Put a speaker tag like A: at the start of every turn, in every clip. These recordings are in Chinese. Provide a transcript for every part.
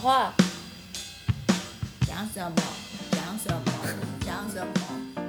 A: 话，讲什么？讲什么？讲什么？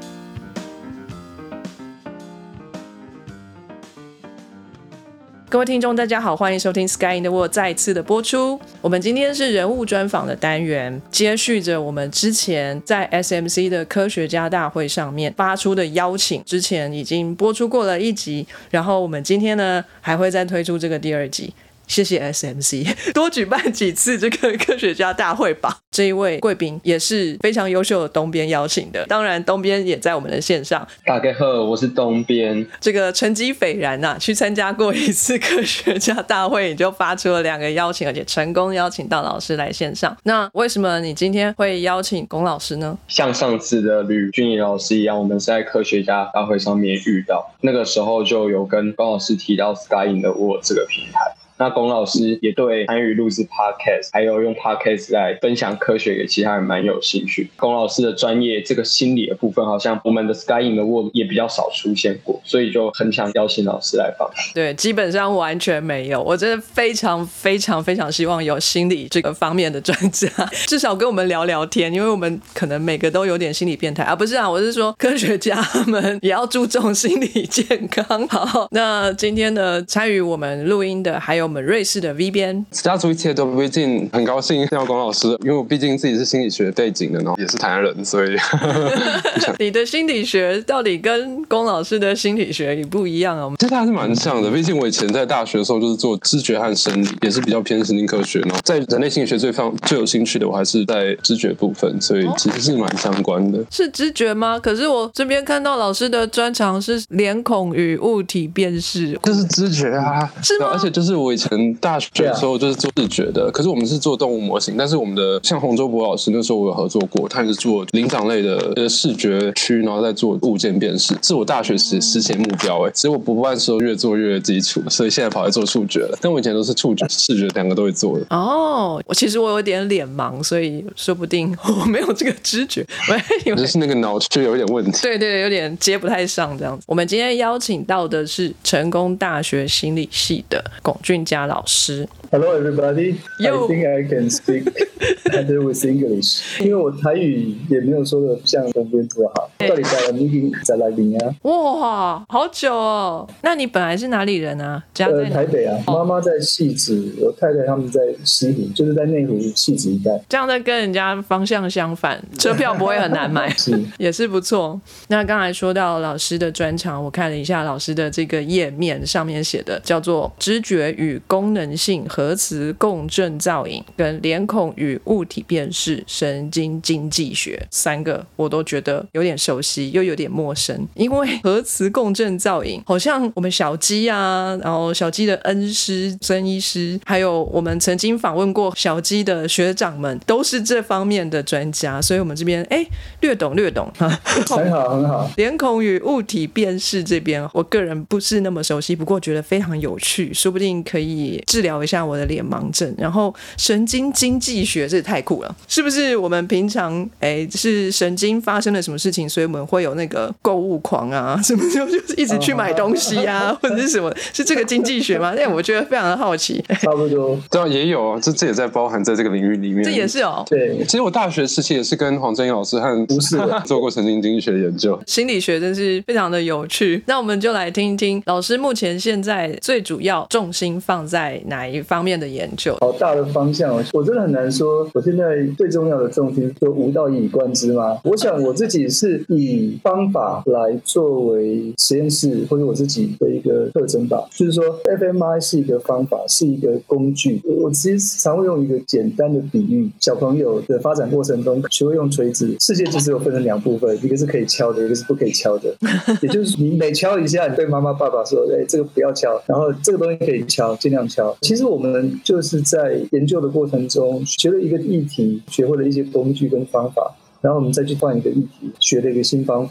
A: 各位听众大家好，欢迎收听 Sky in the World 再一次的播出。我们今天是人物专访的单元，接续着我们之前在 SMC 的科学家大会上面发出的邀请，之前已经播出过了一集，然后我们今天呢还会再推出这个第二集。谢谢 SMC 多举办几次这个科学家大会吧。这一位贵宾也是非常优秀的东边邀请的，当然东边也在我们的线上。
B: 大家好，我是东边。
A: 这个成绩斐然啊，去参加过一次科学家大会，你就发出了2个邀请，而且成功邀请到老师来线上。那为什么你今天会邀请龚老师呢？
B: 像上次的吕俊仪老师一样，我们是在科学家大会上面遇到，那个时候就有跟龚老师提到 Sky in the World 这个平台。那龚老师也对参与录制 podcast 还有用 podcast 来分享科学给其他人蛮有兴趣。龚老师的专业这个心理的部分好像我们的 Sky in the World 也比较少出现过，所以就很想邀请老师来访谈。
A: 对，基本上完全没有，我真的非常非常非常希望有心理这个方面的专家，至少跟我们聊聊天，因为我们可能每个都有点心理变态啊，不是啊，我是说科学家们也要注重心理健康。好，那今天呢参与我们录音的还有我们瑞士的 V 边。
C: 家族一切都不尽，很高兴见到龚老师，因为我毕竟自己是心理学背景的，然后也是台湾人，所以
A: 你的心理学到底跟龚老师的心理学也不一样啊？
C: 其实还是蛮像的，毕竟我以前在大学的时候就是做知觉和生理，也是比较偏神经科学，然后在人类心理学最有兴趣的我还是在知觉部分，所以其实是蛮相关的。
A: 是知觉吗？可是我这边看到老师的专长是脸孔与物体辨识，
C: 就是知觉啊，
A: 是吗？
C: 而且就是我以前大学的时候就是做视觉的，可是我们是做动物模型，但是我们的像洪周博老师那时候我有合作过，他也是做灵长类的视觉区，然后再做物件辨识，是我大学时实现目标所以我不办的时候越做越基础，所以现在跑来做触觉了。但我以前都是触觉、视觉两个都会做的。
A: 哦，其实我有点脸盲，所以说不定我没有这个知觉，
C: 就是那个脑区有一点问题。
A: 对对，有点接不太上这样子。我们今天邀请到的是成功大学心理系的龚俊佳老师。
D: Hello everybody, I think I can speak better with English. 因为我台语也没有说的像东边这么好。到底在你已经在哪里啊？
A: 哇，好久哦！那你本来是哪里人啊？家在
D: 台北啊，妈妈在汐止，我太太他们在西湖，就是在内湖汐止一带。
A: 这样在跟人家方向相反，车票不会很难买，也是不错。那刚才说到老师的专长，我看了一下老师的这个页面，上面写的叫做知觉与功能性核磁共振造影跟脸孔与物体辨识神经经济学，3个我都觉得有点熟悉又有点陌生。因为核磁共振造影好像我们小鸡啊，然后小鸡的恩师曾医师，还有我们曾经访问过小鸡的学长们都是这方面的专家，所以我们这边略懂
D: 很好很好。
A: 脸孔与物体辨识这边我个人不是那么熟悉，不过觉得非常有趣，说不定可以治疗一下我的脸盲症。然后神经经济学这也太酷了，是不是我们平常是神经发生了什么事情，所以我们会有那个购物狂啊，什么就是一直去买东西啊，或者是什么，是这个经济学吗？我觉得非常的好奇。
D: 差不多，
C: 对啊，也有，这也在包含在这个领域里面。
A: 这也是哦。
D: 对，
C: 其实我大学时期也是跟黄正英老师和做过神经经济学的研究。
A: 心理学真是非常的有趣。那我们就来听一听老师目前现在最主要重心放在哪一方面的研究？
D: 好大的方向哦，我真的很难说。我现在最重要的重心就无道一以贯之吗？我想我自己是以方法来作为实验室或者我自己的一个特征吧。就是说 fMRI 是一个方法，是一个工具。我其实常会用一个简单的比喻，小朋友的发展过程中学会用锤子，世界就只有分成2部分，一个是可以敲的，一个是不可以敲的。也就是你每敲一下，你对妈妈爸爸说这个不要敲，然后这个东西可以敲，尽量敲。其实我们就是在研究的过程中学了一个议题，学会了一些工具跟方法，然后我们再去换一个议题，学了一个新方法，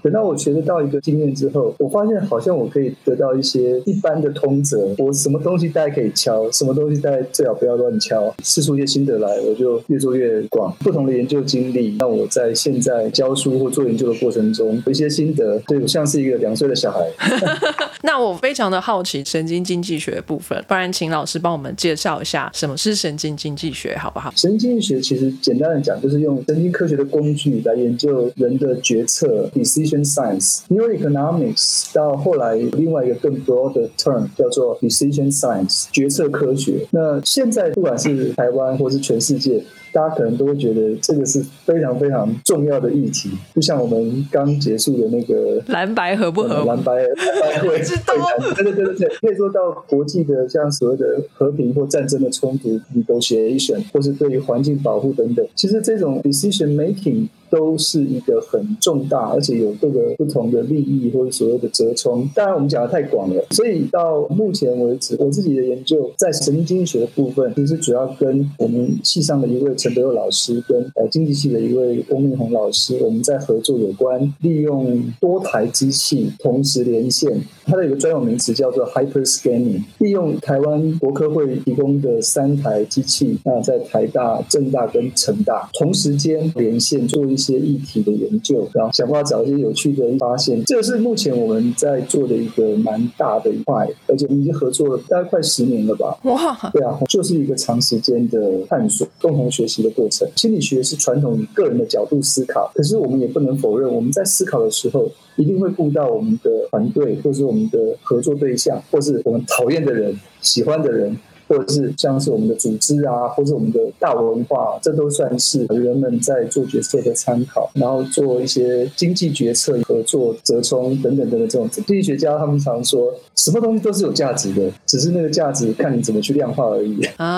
D: 等到我学得到一个经验之后，我发现好像我可以得到一些一般的通则，我什么东西大概可以敲，什么东西大概最好不要乱敲，试出一些心得来，我就越做越广。不同的研究经历让我在现在教书或做研究的过程中有一些心得，对，我像是一个2岁的小孩。
A: 那我非常的好奇神经经济学的部分，不然请老师帮我们介绍一下什么是神经经济学好不好？
D: 神经经济学其实简单的讲就是用神经科学的工具来研究人的决策 decision science。 Neuroeconomics 到后来另外一个更 broad 的 term 叫做 decision science 决策科学。那现在不管是台湾或是全世界，大家可能都会觉得这个是非常非常重要的议题，就像我们刚结束的那个
A: 蓝白合不合？
D: 蓝白会
A: 知道，
D: 对，可以说到国际的像所谓的和平或战争的冲突 negotiation， 或是对于环境保护等等，其实这种 decision making都是一个很重大，而且有各个不同的利益或者所谓的折冲。当然我们讲的太广了，所以到目前为止我自己的研究在神经经济学的部分，其实主要跟我们系上的一位陈德佑老师跟经济系的一位翁明宏老师，我们在合作有关利用多台机器同时连线，它的有个专有名词叫做 hyperscanning， 利用台湾国科会提供的3台机器，那在台大、政大跟成大同时间连线做一些议题的研究，然后想办法找一些有趣的发现。这个是目前我们在做的一个蛮大的一块，而且我们已经合作了大概快10年了吧。
A: 哇，
D: 对啊，就是一个长时间的探索、共同学习的过程。心理学是传统以个人的角度思考，可是我们也不能否认，我们在思考的时候一定会顾到我们的团队，或是我们的合作对象，或是我们讨厌的人、喜欢的人，或者是像是我们的组织啊，或者我们的大文化，这都算是人们在做决策的参考，然后做一些经济决策、合作、折冲等等等等这种。经济学家他们常说，什么东西都是有价值的，只是那个价值看你怎么去量化而已。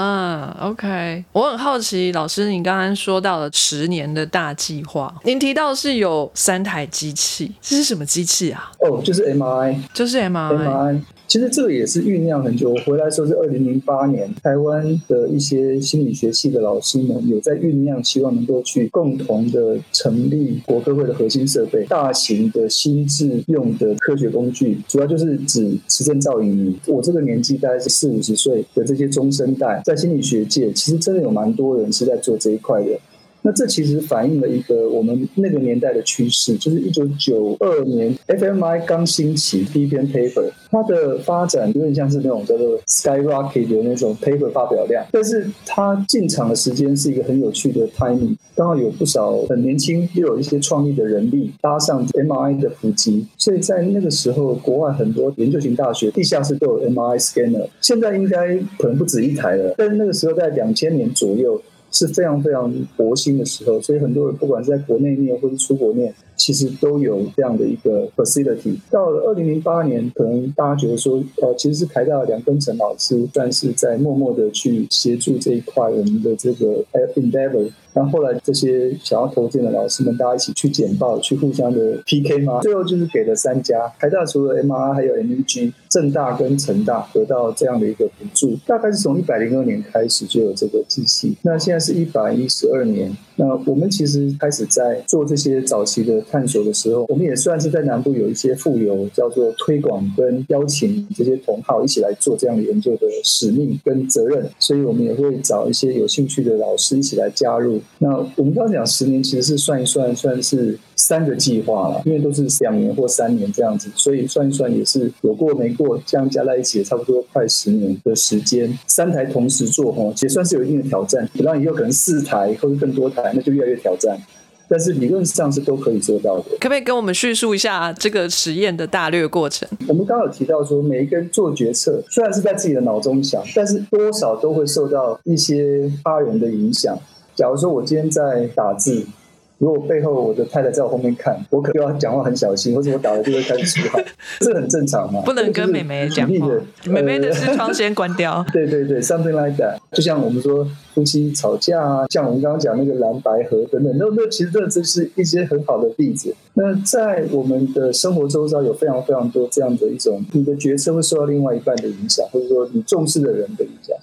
A: OK， 我很好奇，老师你刚刚说到了10年的大计划，您提到是有3台机器，这是什么机器啊？
D: 就是 MRI，
A: 就是 MRI。
D: 其实这个也是酝酿很久，我回来的时候是2008年，台湾的一些心理学系的老师们有在酝酿，希望能够去共同的成立国科会的核心设备，大型的心智用的科学工具，主要就是指磁振造影仪。我这个年纪大概是40-50岁的这些中生代，在心理学界其实真的有蛮多人是在做这一块的。那这其实反映了一个我们那个年代的趋势，就是1992年 fMRI 刚兴起第一篇 paper， 它的发展有点像是那种叫做 skyrocket 的那种 paper 发表量，但是它进场的时间是一个很有趣的 timing， 刚好有不少很年轻又有一些创意的人力搭上 MRI 的普及，所以在那个时候国外很多研究型大学地下室都有 MRI scanner， 现在应该可能不止1台了，但是那个时候在2000年左右是非常非常活兴的时候，所以很多人不管是在国内念或是出国念，其实都有这样的一个 facility。到了2008年，可能大家觉得说，其实是台大的梁根成老师算是在默默的去协助这一块我们的这个 endeavor。然后后来这些想要投件的老师们，大家一起去简报，去互相的 PK 嘛，最后就是给了3家，台大除了 MRI 还有 MEG， 政大跟成大得到这样的一个补助，大概是从102年开始就有这个机器，那现在是112年。那我们其实开始在做这些早期的探索的时候，我们也算是在南部有一些富有叫做推广跟邀请这些同好一起来做这样的研究的使命跟责任，所以我们也会找一些有兴趣的老师一起来加入。那我们刚刚讲10年其实是算一算算是3个计划了，因为都是2年或3年这样子，所以算一算也是有过没过，这样加在一起也差不多快10年的时间。3台同时做也算是有一定的挑战，然后以后可能4台或者更多台，那就越来越挑战。但是理论上是都可以做到的。
A: 可不可以跟我们叙述一下这个实验的大略过程？
D: 我们刚刚有提到说，每一个人做决策虽然是在自己的脑中想，但是多少都会受到一些他人的影响。假如说我今天在打字，如果背后我的太太在我后面看，我可能要讲话很小心，或者我打了就会开始出汗，这很正常嘛。
A: 不能跟妹妹讲话，妹妹的视窗先关掉。
D: 对对对 ，something like that。就像我们说夫妻吵架啊，像我们刚刚讲那个蓝白合等等，那其实这是一些很好的例子。那在我们的生活周遭有非常非常多这样的一种，你的决策会受到另外一半的影响，或者说你重视的人的影响。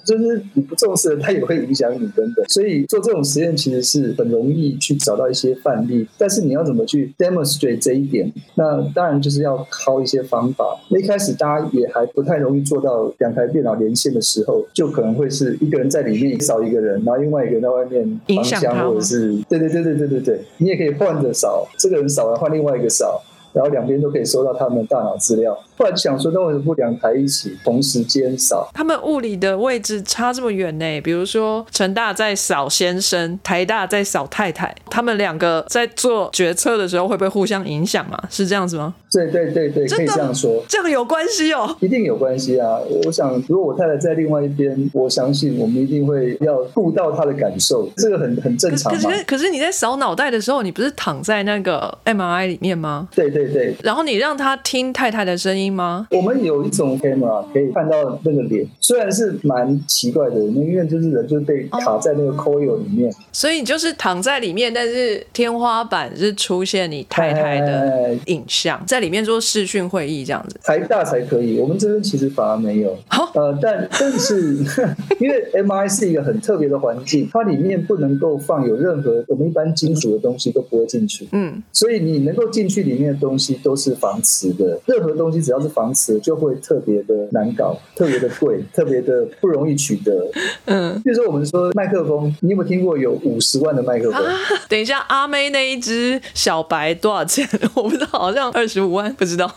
D: 就是你不重视了，它也会影响你等等。所以做这种实验其实是很容易去找到一些范例，但是你要怎么去 demonstrate 这一点，那当然就是要靠一些方法。那一开始大家也还不太容易做到2台电脑连线的时候，就可能会是一个人在里面扫一个人，然后另外一个人在外面
A: 影响他，
D: 或者是对，你也可以换着扫，这个人扫完换另外一个扫，然后两边都可以收到他们的大脑资料。后来就想说，那为什么不2台一起同时间扫？
A: 他们物理的位置差这么远呢？比如说成大在扫先生，台大在扫太太，他们2个在做决策的时候会不会互相影响嘛？是这样子吗？
D: 对，可以这样说。
A: 这样有关系哦？一
D: 定有关系啊！我想，如果我太太在另外一边，我相信我们一定会要顾到她的感受，这个很正常嘛。
A: 可是你在扫脑袋的时候，你不是躺在那个 MRI 里面吗？
D: 对。
A: 然后你让他听太太的声音吗？
D: 我们有一种 camera 可以看到那个脸，虽然是蛮奇怪的，因为就是人就被卡在那个 coil 里面，
A: 所以你就是躺在里面，但是天花板是出现你太太的影像，在里面做视讯会议这样子。
D: 台大才可以，我们这边其实反而没有。但是因为 MRI 是一个很特别的环境，它里面不能够放有任何我们一般金属的东西都不会进去，所以你能够进去里面的东西都是防磁的，任何东西只要是防磁就会特别的难搞，特别的贵，特别的不容易取得。比如说我们说麦克风，你有没有听过有50万的麦克风？
A: 等一下，阿妹那一只小白多少钱？我不知道，好像25万，不知道。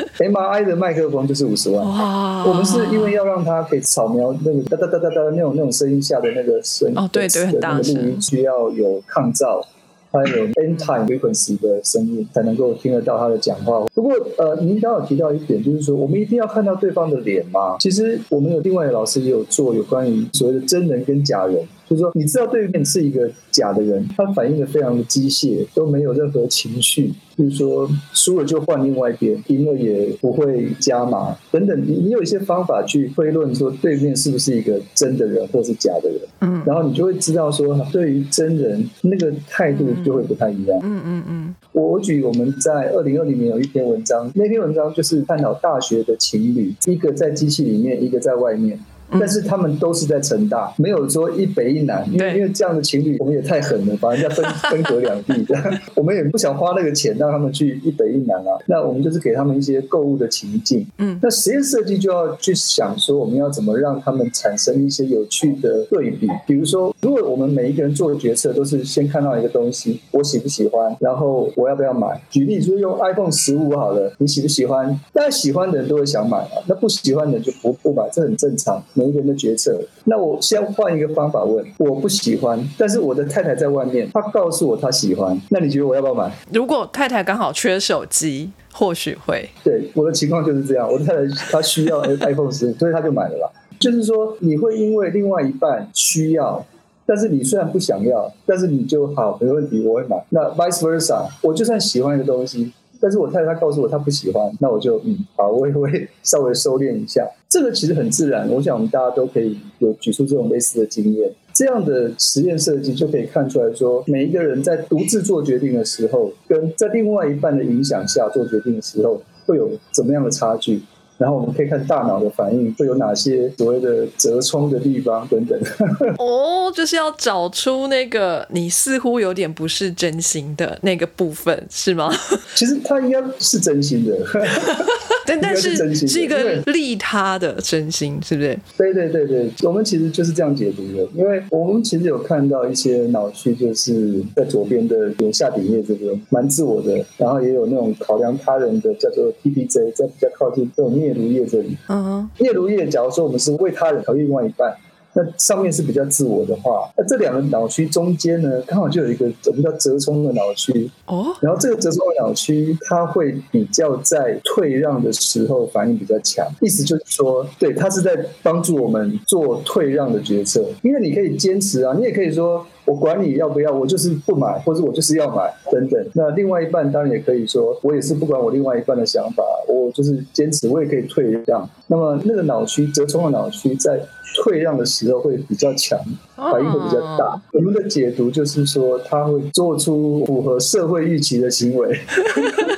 D: MRI 的麦克风就是50万。哇！我们是因为要让它可以扫描那个哒哒哒哒哒那种声音下的那个声音，
A: 对，很大声，
D: 录音需要有抗噪。还有 N-time frequency 的声音才能够听得到他的讲话。不过您刚刚有提到一点，就是说我们一定要看到对方的脸吗？其实我们有另外的老师也有做有关于所谓的真人跟假人，就是说你知道对面是一个假的人，他反应的非常的机械，都没有任何情绪，比如说输了就换另外一边，赢了也不会加码等等，你有一些方法去推论说对面是不是一个真的人或是假的人，然后你就会知道说对于真人那个态度就会不太一样。我举我们在2020年有一篇文章，那篇文章就是探讨大学的情侣，一个在机器里面，一个在外面。但是他们都是在成大，没有说一北一南，因为这样的情侣我们也太狠了，把人家分隔两地我们也不想花那个钱让他们去一北一南啊。那我们就是给他们一些购物的情境。那实验设计就要去想说我们要怎么让他们产生一些有趣的对比，比如说如果我们每一个人做的决策都是先看到一个东西，我喜不喜欢，然后我要不要买。举例说用 iPhone 15好了，你喜不喜欢？当然喜欢的人都会想买啊，那不喜欢的人就不买，这很正常。每一个人的决策。那我先换一个方法问，我不喜欢，但是我的太太在外面，她告诉我她喜欢，那你觉得我要不要买？
A: 如果太太刚好缺手机，或许会。
D: 对，我的情况就是这样，我的太太她需要 iPhone 15，所以她就买了啦。就是说你会因为另外一半需要，但是你虽然不想要，但是你就好，没问题，我会买。那 vice versa， 我就算喜欢一个东西，但是我太太她告诉我她不喜欢，那我就好，我也会稍微收敛一下。这个其实很自然，我想我们大家都可以有举出这种类似的经验。这样的实验设计就可以看出来说，每一个人在独自做决定的时候，跟在另外一半的影响下做决定的时候，会有怎么样的差距。然后我们可以看大脑的反应会有哪些所谓的折冲的地方等等。
A: 就是要找出那个你似乎有点不是真心的那个部分，是吗？
D: 其实他应该是真心的。
A: 但是一个利他的真心，是不是？
D: 对，我们其实就是这样解读的。因为我们其实有看到一些脑区，就是在左边的下顶叶这边蛮自我的，然后也有那种考量他人的叫做 TPJ， 在比较靠近这种颞颅叶这里。颞颅叶假如说我们是为他人考虑另外一半，那上面是比较自我的话，那这两个脑区中间呢，刚好就有一个我们叫折冲的脑区。然后这个折冲的脑区，它会比较在退让的时候反应比较强。意思就是说，对，它是在帮助我们做退让的决策。因为你可以坚持啊，你也可以说我管你要不要，我就是不买，或者我就是要买等等。那另外一半当然也可以说，我也是不管我另外一半的想法，我就是坚持，我也可以退让。那么那个脑区折冲的脑区在退让的时候会比较强，反应会比较大。我们的解读就是说，他会做出符合社会预期的行为。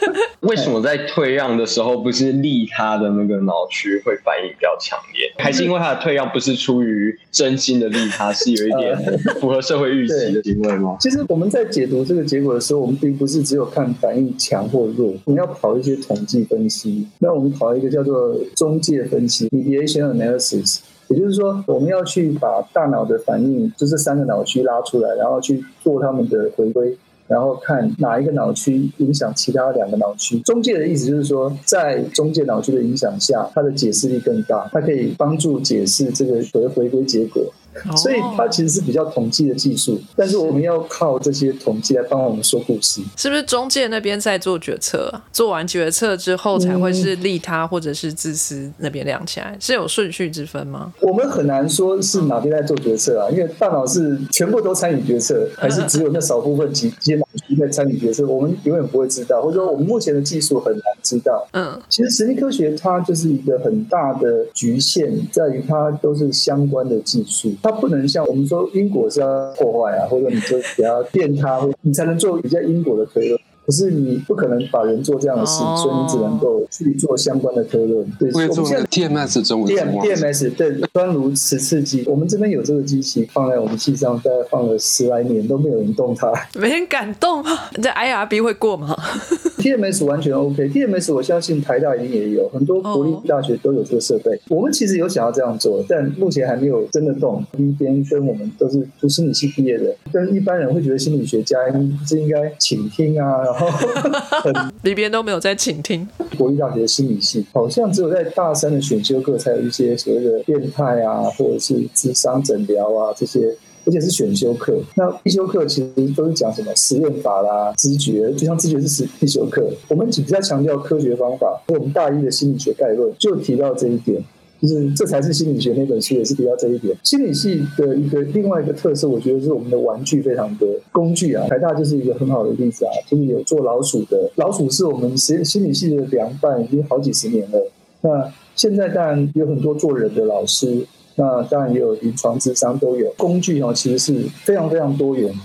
B: 为什么在退让的时候不是利他的那个脑区会反应比较强烈？还是因为他的退让不是出于真心的利他，是有一点符合社会预期的行为吗？
D: 其实我们在解读这个结果的时候，我们并不是只有看反应强或弱，我们要跑一些统计分析。那我们跑一个叫做中介分析 （mediation analysis）。也就是说，我们要去把大脑的反应，就是3个脑区拉出来，然后去做他们的回归，然后看哪一个脑区影响其他2个脑区。中介的意思就是说，在中介脑区的影响下，它的解释力更大，它可以帮助解释这个回归结果。所以它其实是比较统计的技术，但是我们要靠这些统计来帮我们说故事。
A: 是不是中介那边在做决策啊？做完决策之后才会是利他或者是自私那边亮起来，是有顺序之分吗？
D: 我们很难说是哪边在做决策啊，因为大脑是全部都参与决策，还是只有那少部分几些脑区在参与决策，我们永远不会知道，或者说我们目前的技术很难知道。其实神经科学它就是一个很大的局限，在于它都是相关的技术。它不能像我们说因果是要破坏啊，或者你就给它变它，你才能做比较因果的推论。可是你不可能把人做这样的事，所以你只能够去做相关的推论。对，
C: 我们现在 TMS 中文
D: TMS 对端炉磁刺激，我们这边有这个机器放在我们系上，大概放了10来年都没有人动它，
A: 没人敢动啊！这 IRB 会过吗
D: ？TMS 完全 OK，TMS 我相信台大一定也有，很多国立大学都有这个设备。我们其实有想要这样做，但目前还没有真的动。一边跟我们都是读心理系毕业的，跟一般人会觉得心理学家是应该倾听啊，然后
A: 里边都没有在倾听。
D: 国立大学的心理系好像只有在大3的选修课才有一些所谓的变态啊，或者是諮商诊疗啊这些。而且是选修课，那必修课其实都是讲什么实验法啦、知觉，就像知觉是必修课。我们比较强调科学方法，我们大1的心理学概论就提到这一点，就是这才是心理学那本书也是提到这一点。心理系的另外一个特色，我觉得是我们的玩具非常多，工具啊，台大就是一个很好的例子啊，就是有做老鼠的，老鼠是我们心理系的凉拌，已经好几十年了。那现在当然有很多做人的老师。那当然也有临床諮商都有工具其实是非常非常多元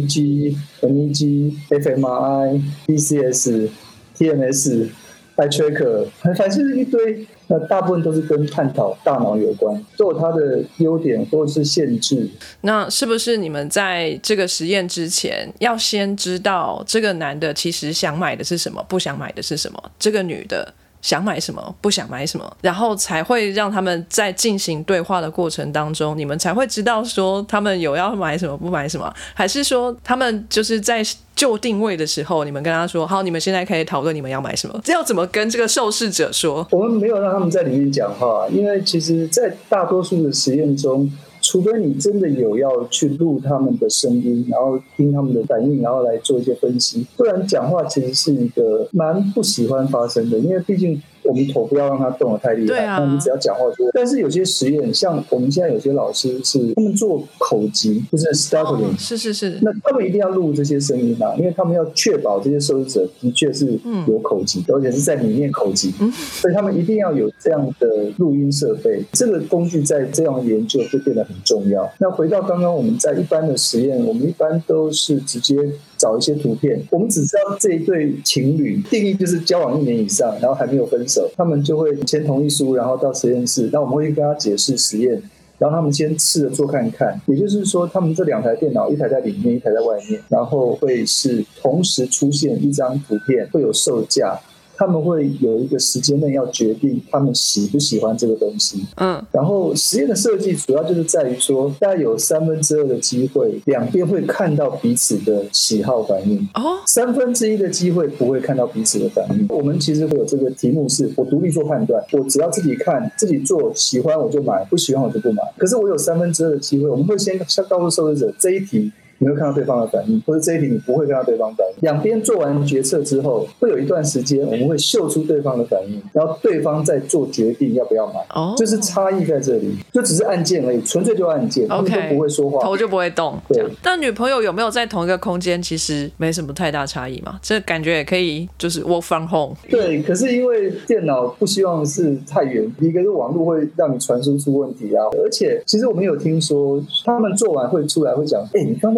D: EEG、MEG、fMRI、DCS、TMS、Eye Tracker， 反正就是一堆。那大部分都是跟探讨大脑有关，都有它的优点或者是限制。
A: 那是不是你们在这个实验之前要先知道这个男的其实想买的是什么，不想买的是什么，这个女的想买什么不想买什么，然后才会让他们在进行对话的过程当中，你们才会知道说他们有要买什么不买什么，还是说他们就是在就定位的时候你们跟他说好，你们现在可以讨论你们要买什么，这要怎么跟这个受试者说？
D: 我们没有让他们在里面讲话，因为其实在大多数的实验中，除非你真的有要去录他们的声音，然后听他们的反应，然后来做一些分析，不然讲话其实是一个蛮不喜欢发生的，因为毕竟我们头不要让它动得太厉害，那你只要讲话就。但是有些实验，像我们现在有些老师是他们做口级，就是 stuttering，
A: 是，
D: 那他们一定要录这些声音因为他们要确保这些受试者的确是有口级，而且是在里面口级，所以他们一定要有这样的录音设备。这个工具在这样的研究就变得很重要。那回到刚刚我们在一般的实验，我们一般都是直接找一些图片，我们只知道这一对情侣定义就是交往1年以上，然后还没有分手，他们就会签同意书，然后到实验室，那我们会跟他解释实验，然后他们先试着做看看。也就是说，他们这2台电脑，一台在里面，一台在外面，然后会是同时出现一张图片，会有售价。他们会有一个时间内要决定他们喜不喜欢这个东西。然后实验的设计主要就是在于说，大概有2/3的机会，两边会看到彼此的喜好反应，1/3的机会不会看到彼此的反应。我们其实会有这个题目是，我独立做判断，我只要自己看、自己做，喜欢我就买，不喜欢我就不买。可是我有2/3的机会，我们会先告诉受试者这一题。你会看到对方的反应，或者这一题你不会看到对方反应。两边做完决策之后，会有一段时间我们会秀出对方的反应，然后对方再做决定要不要买。就是差异在这里，就只是按键而已，纯粹就按键，他们都不会说话，
A: 头就不会动。
D: 对。
A: 但女朋友有没有在同一个空间，其实没什么太大差异嘛？这感觉也可以，就是 work from home。
D: 对，可是因为电脑不希望是太远，一个是网络会让你传输出问题啊，而且其实我们有听说，他们做完会出来会讲，你刚才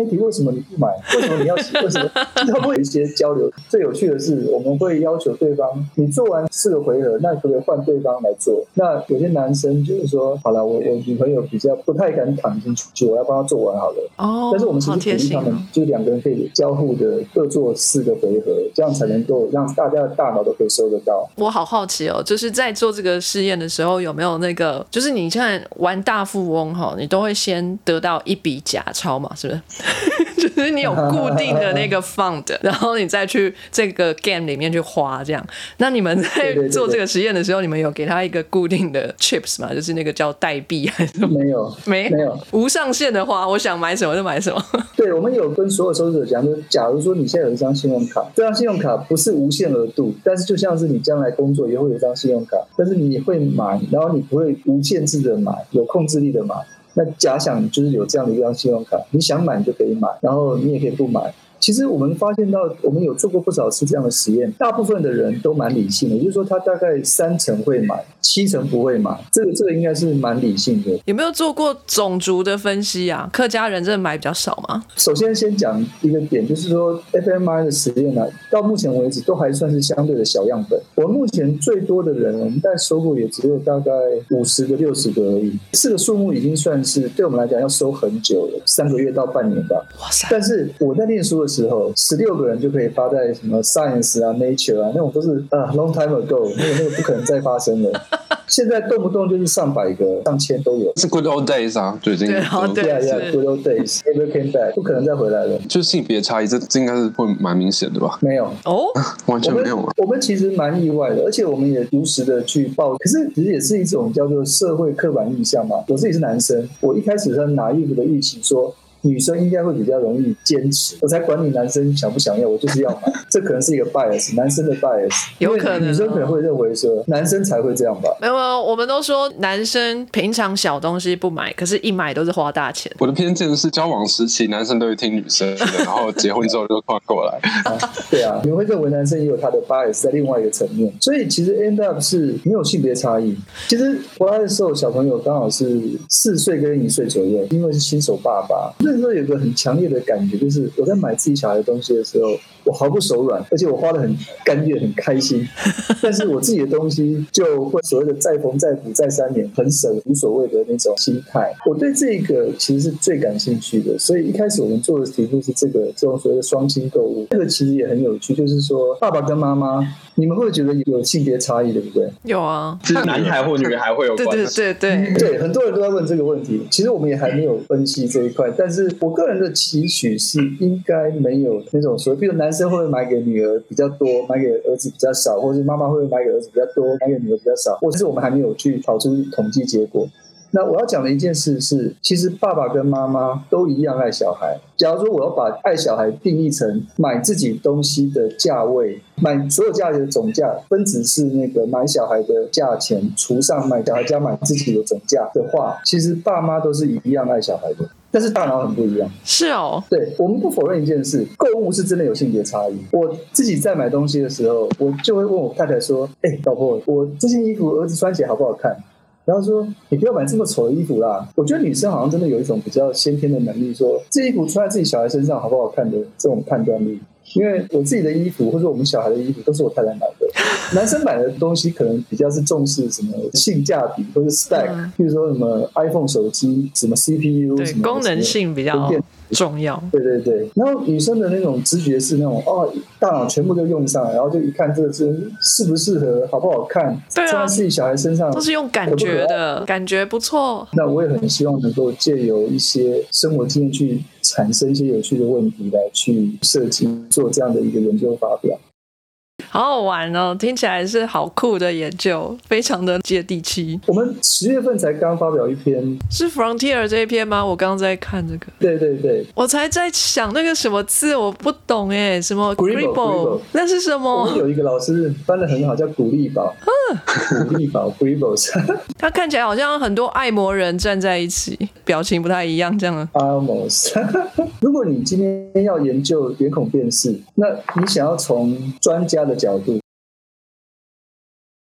D: 题为什么你不买？为什么你要洗？为什么要不会有一些交流？最有趣的是，我们会要求对方，你做完4个回合，那可不可以换对方来做？那有些男生就是说，好了，我女朋友比较不太敢躺进去，我要帮她做完好了。但是我们其实鼓励他们，就是2个人可以交互的各做4个回合，这样才能够让大家的大脑都可以收得到。
A: 我好好奇哦，就是在做这个试验的时候，有没有那个，就是你看玩大富翁哈，你都会先得到一笔假钞嘛，是不是？就是你有固定的那个 fund， 然后你再去这个 game 里面去花这样。那你们在做这个实验的时候，你们有给他一个固定的 chips 吗？就是那个叫代币还是什么？
D: 没有，
A: 无上限的花，我想买什么就买什么。
D: 对，我们有跟所有收视者讲，就是假如说你现在有一张信用卡，这张信用卡不是无限额度，但是就像是你将来工作也会有一张信用卡，但是你会买，然后你不会无限制的买，有控制力的买。那假想就是有这样的一张信用卡，你想买你就可以买，然后你也可以不买。其实我们发现到，我们有做过不少次这样的实验，大部分的人都蛮理性的，也就是说他大概30%会买，7%不会买，这个应该是蛮理性的。
A: 有没有做过种族的分析啊？客家人真的买比较少吗？
D: 首先讲一个点，就是说 FMI 的实验到目前为止都还算是相对的小样本。我们目前最多的人，我们大概收过也只有大概50个、60个而已。这个数目已经算是对我们来讲要收很久了，3个月到半年吧。
A: 哇塞！
D: 但是我在念书的时候，16个人就可以发在什么 Science 啊、Nature 啊，那种都是long time ago， 那个不可能再发生了。现在动不动就是上百个、上千都有，
C: 是 Good old days 啊，就已经
A: 对
D: ，Good old days never came back， 不可能再回来了。
C: 就是性别差异，这应该是会蛮明显的吧？
D: 没有
A: 哦，
C: 完全没有啊。
D: 我们其实蛮意外的，而且我们也如实的去报，可是其实也是一种叫做社会刻板印象嘛。我自己是男生，我一开始在拿衣服的预期说，女生应该会比较容易坚持，我才管你男生想不想要，我就是要买。这可能是一个 bias， 男生的 bias，
A: 有可能，
D: 女生可能会认为说男生才会这样吧。
A: 没有，我们都说男生平常小东西不买，可是一买都是花大钱。
C: 我的偏见是交往时期男生都会听女生的，然后结婚之后就换过来。
D: 对啊，你会认为男生也有他的 bias 在另外一个层面，所以其实 end up 是没有性别差异。其实回来的时候，小朋友刚好是4岁跟1岁左右，因为是新手爸爸，那时候有个很强烈的感觉，就是我在买自己小孩的东西的时候，我毫不手软，而且我花得很甘愿、很开心。但是我自己的东西就会所谓的再缝、再补、再3年，很省、无所谓的那种心态。我对这个其实是最感兴趣的，所以一开始我们做的题目是这种所谓的双薪购物。这个其实也很有趣，就是说爸爸跟妈妈，你们会觉得有性别差异，对不对？
A: 有啊，
B: 是男孩或女孩会有关系。
A: 对，
D: 很多人都在问这个问题。其实我们也还没有分析这一块，但是我个人的期许是应该没有那种说，比如男生会不会买给女儿比较多，买给儿子比较少，或是妈妈会不会买给儿子比较多，买给女儿比较少，或者是我们还没有去跑出统计结果。那我要讲的一件事是，其实爸爸跟妈妈都一样爱小孩。假如说我要把爱小孩定义成买自己东西的价位，买所有价钱的总价，分子是那个买小孩的价钱除上买小孩加买自己的总价的话，其实爸妈都是一样爱小孩的。但是大脑很不一样。
A: 是哦，
D: 对，我们不否认一件事，购物是真的有性别差异。我自己在买东西的时候，我就会问我太太说，老婆，我这件衣服儿子穿起来好不好看？然后说你不要买这么丑的衣服啦。我觉得女生好像真的有一种比较先天的能力，说这衣服穿在自己小孩身上好不好看的这种判断力。因为我自己的衣服或者我们小孩的衣服都是我太太买的，男生买的东西可能比较是重视什么性价比或者 spec， 譬如说什么 iPhone 手机什么 CPU，
A: 对，功能性比较重要。
D: 对对对，然后女生的那种直觉是那种大脑全部都用上来，然后就一看这个适不适合，好不好看，
A: 对啊，
D: 穿在自己小孩身上
A: 都是用感觉的，感觉不错。
D: 那我也很希望能够借由一些生活经验去产生一些有趣的问题来去设计做这样的一个研究发表。
A: 好好玩哦，听起来是好酷的研究，非常的接地气。
D: 我们10月份才刚发表一篇，是
A: Frontier 这一篇吗？我刚刚在看这个。
D: 对对对，
A: 我才在想那个什么字，我不懂耶，什么 Gribble， 那是什么？
D: 我们有一个老师翻得很好，叫古力宝。古力宝 Gribbles，
A: 他看起来好像很多爱魔人站在一起，表情不太一样，这样。
D: Almost 。如果你今天要研究脸孔辨识，那你想要从专家的角度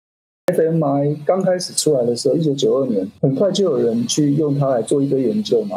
D: ，FMI 刚开始出来的时候，1992年，很快就有人去用它来做一堆研究嘛。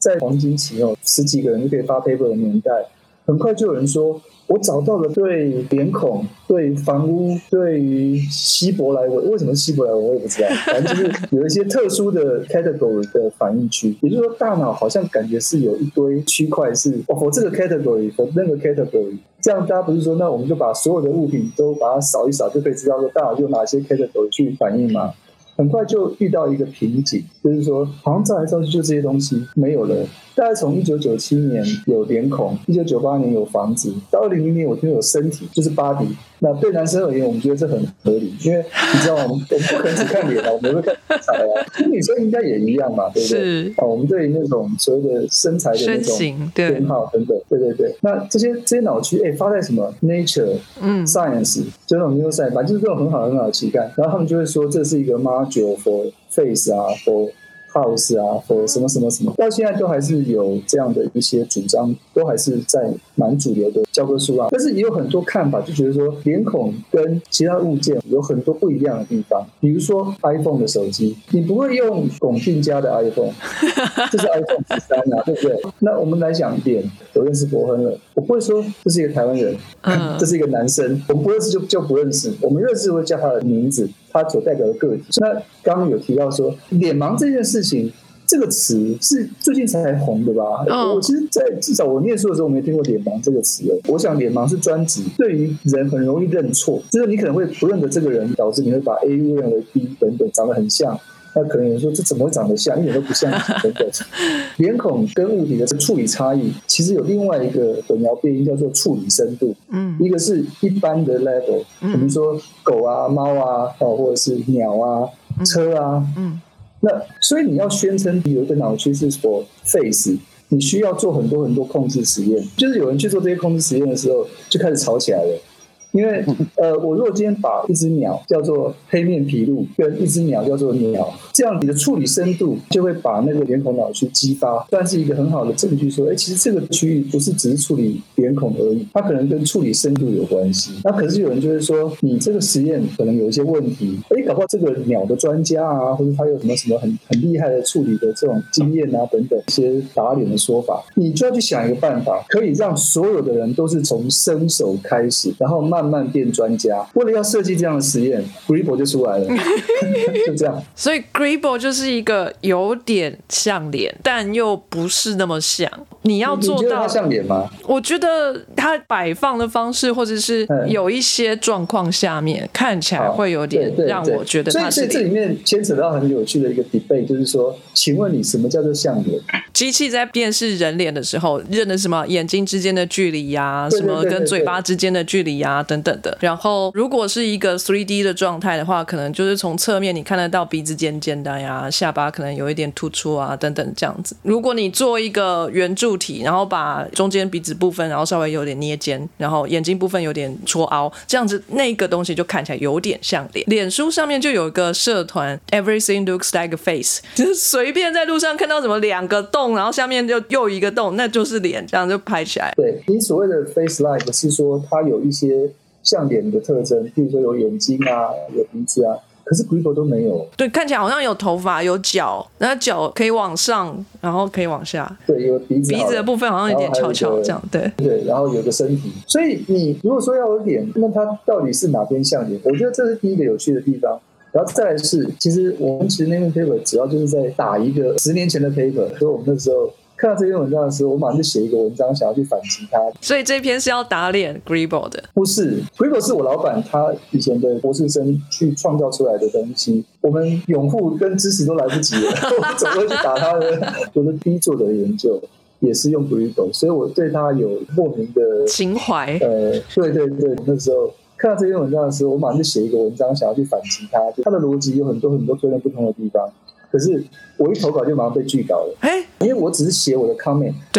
D: 在黄金期10几个人就可以发 paper 的年代，很快就有人说我找到了对脸孔、对房屋、对于希伯来文，为什么希伯来文我也不知道，反正就是有一些特殊的 category 的反应区，也就是说大脑好像感觉是有一堆区块是for这个 category for 那个 category， 这样大家不是说那我们就把所有的物品都把它扫一扫就可以知道说大脑用哪些 category 去反应吗？很快就遇到一个瓶颈，就是说好像照来照去就这些东西没有了。大概从1997年有脸孔，1998年有房子，到2000年我听有身体，就是 body。那对男生而言，我们觉得这很合理，因为你知道我们不可能只看脸啊，我们会看身材啊，女生应该也一样嘛，对不对？
A: 是
D: 我们对那种所谓的身材的那种偏好等等，对。那这些脑区，发在什么 Nature、Science， 就那种 Neuroscience， 反正就是这种很好的期刊，然后他们就会说这是一个 module for face 啊 ，for house 啊 ，for 什么什么什么，到现在都还是有这样的一些主张，都还是在蛮主流的教科书啊。但是也有很多看法，就觉得说脸孔跟其他物件有很多不一样的地方。比如说 iPhone 的手机，你不会用龚俊家的 iPhone， 这是 iPhone 13啊，对不对？那我们来讲脸，我认识伯亨了，我不会说这是一个台湾人，这是一个男生，我们不认识就不认识，我们认识会叫他的名字，他所代表的个体。那刚刚有提到说脸盲这件事情，这个词是最近才红的吧？我其实在至少我念书的时候我没听过脸盲这个词了。我想脸盲是专指对于人很容易认错，就是你可能会不认得这个人，导致你会把 A 误认为 B 等等，长得很像。那可能有人说这怎么会长得像，一点都不像等等。脸孔跟物体的处理差异，其实有另外一个混淆变因，叫做处理深度。一个是一般的 level，比如说狗啊、猫啊，或者是鸟啊、车啊。那所以你要宣称有一个脑区是 for face， 你需要做很多很多控制实验。就是有人去做这些控制实验的时候，就开始吵起来了。因为我如果今天把一只鸟叫做黑面琵鹭，跟一只鸟叫做鸟，这样你的处理深度就会把那个脸孔脑区激发，算是一个很好的证据说，其实这个区域不是只是处理脸孔而已，它可能跟处理深度有关系。那可是有人就会说，你这个实验可能有一些问题，搞不好这个鸟的专家啊，或者他有什么很厉害的处理的这种经验啊等等一些打脸的说法，你就要去想一个办法，可以让所有的人都是从生手开始，然后慢慢变专家。为了要设计这样的实验 Gribble 就出来了就这样。
A: 所以 Gribble 就是一个有点像脸但又不是那么像。你要做到，你觉得它
D: 像脸吗？
A: 我觉得它摆放的方式或者是有一些状况下面看起来会有点让我觉得它是脸。
D: 所以这里面牵扯到很有趣的一个 debate， 就是说请问你什么叫做像脸？
A: 机器在辨识人脸的时候认的什么眼睛之间的距离啊，什么跟嘴巴之间的距离啊等等的。然后如果是一个 3D 的状态的话，可能就是从侧面你看得到鼻子尖尖的呀，下巴可能有一点突出啊等等这样子。如果你做一个圆柱体，然后把中间鼻子部分然后稍微有点捏尖，然后眼睛部分有点戳凹，这样子那个东西就看起来有点像脸。脸书上面就有一个社团 Everything looks like a face， 就是随便在路上看到什么2个洞然后下面就又一个洞，那就是脸，这样就拍起来。
D: 对，你所谓的 face like 是说它有一些像脸的特征，譬如说有眼睛啊，有鼻子啊，可是 Gribble 都没有。
A: 对，看起来好像有头发有脚，然后脚可以往上然后可以往下。
D: 对，有鼻子
A: 的部分好像有点翘翘这样。对，
D: 然后有个身体。所以你如果说要有脸，那它到底是哪边像脸？我觉得这是第一个有趣的地方。然后再来是，其实我们那篇 paper 主要就是在打一个10年前的 paper， 所以我们那时候看到这篇文章的时候，我马上就写一个文章，想要去反击他。
A: 所以这篇是要打脸 Gribble 的？不
D: 是 ，Gribble 是我老板他以前的博士生去创造出来的东西，我们拥护跟支持都来不及了，我怎么会去打他呢？我的第一做的研究也是用 Gribble， 所以我对他有莫名的
A: 情怀。
D: 对，那时候看到这篇文章的时候，我马上就写一个文章，想要去反击他。他的逻辑有很多很多推论不同的地方，可是我一投稿就马上被拒稿了。因为我只是写我的 comment，
A: 对，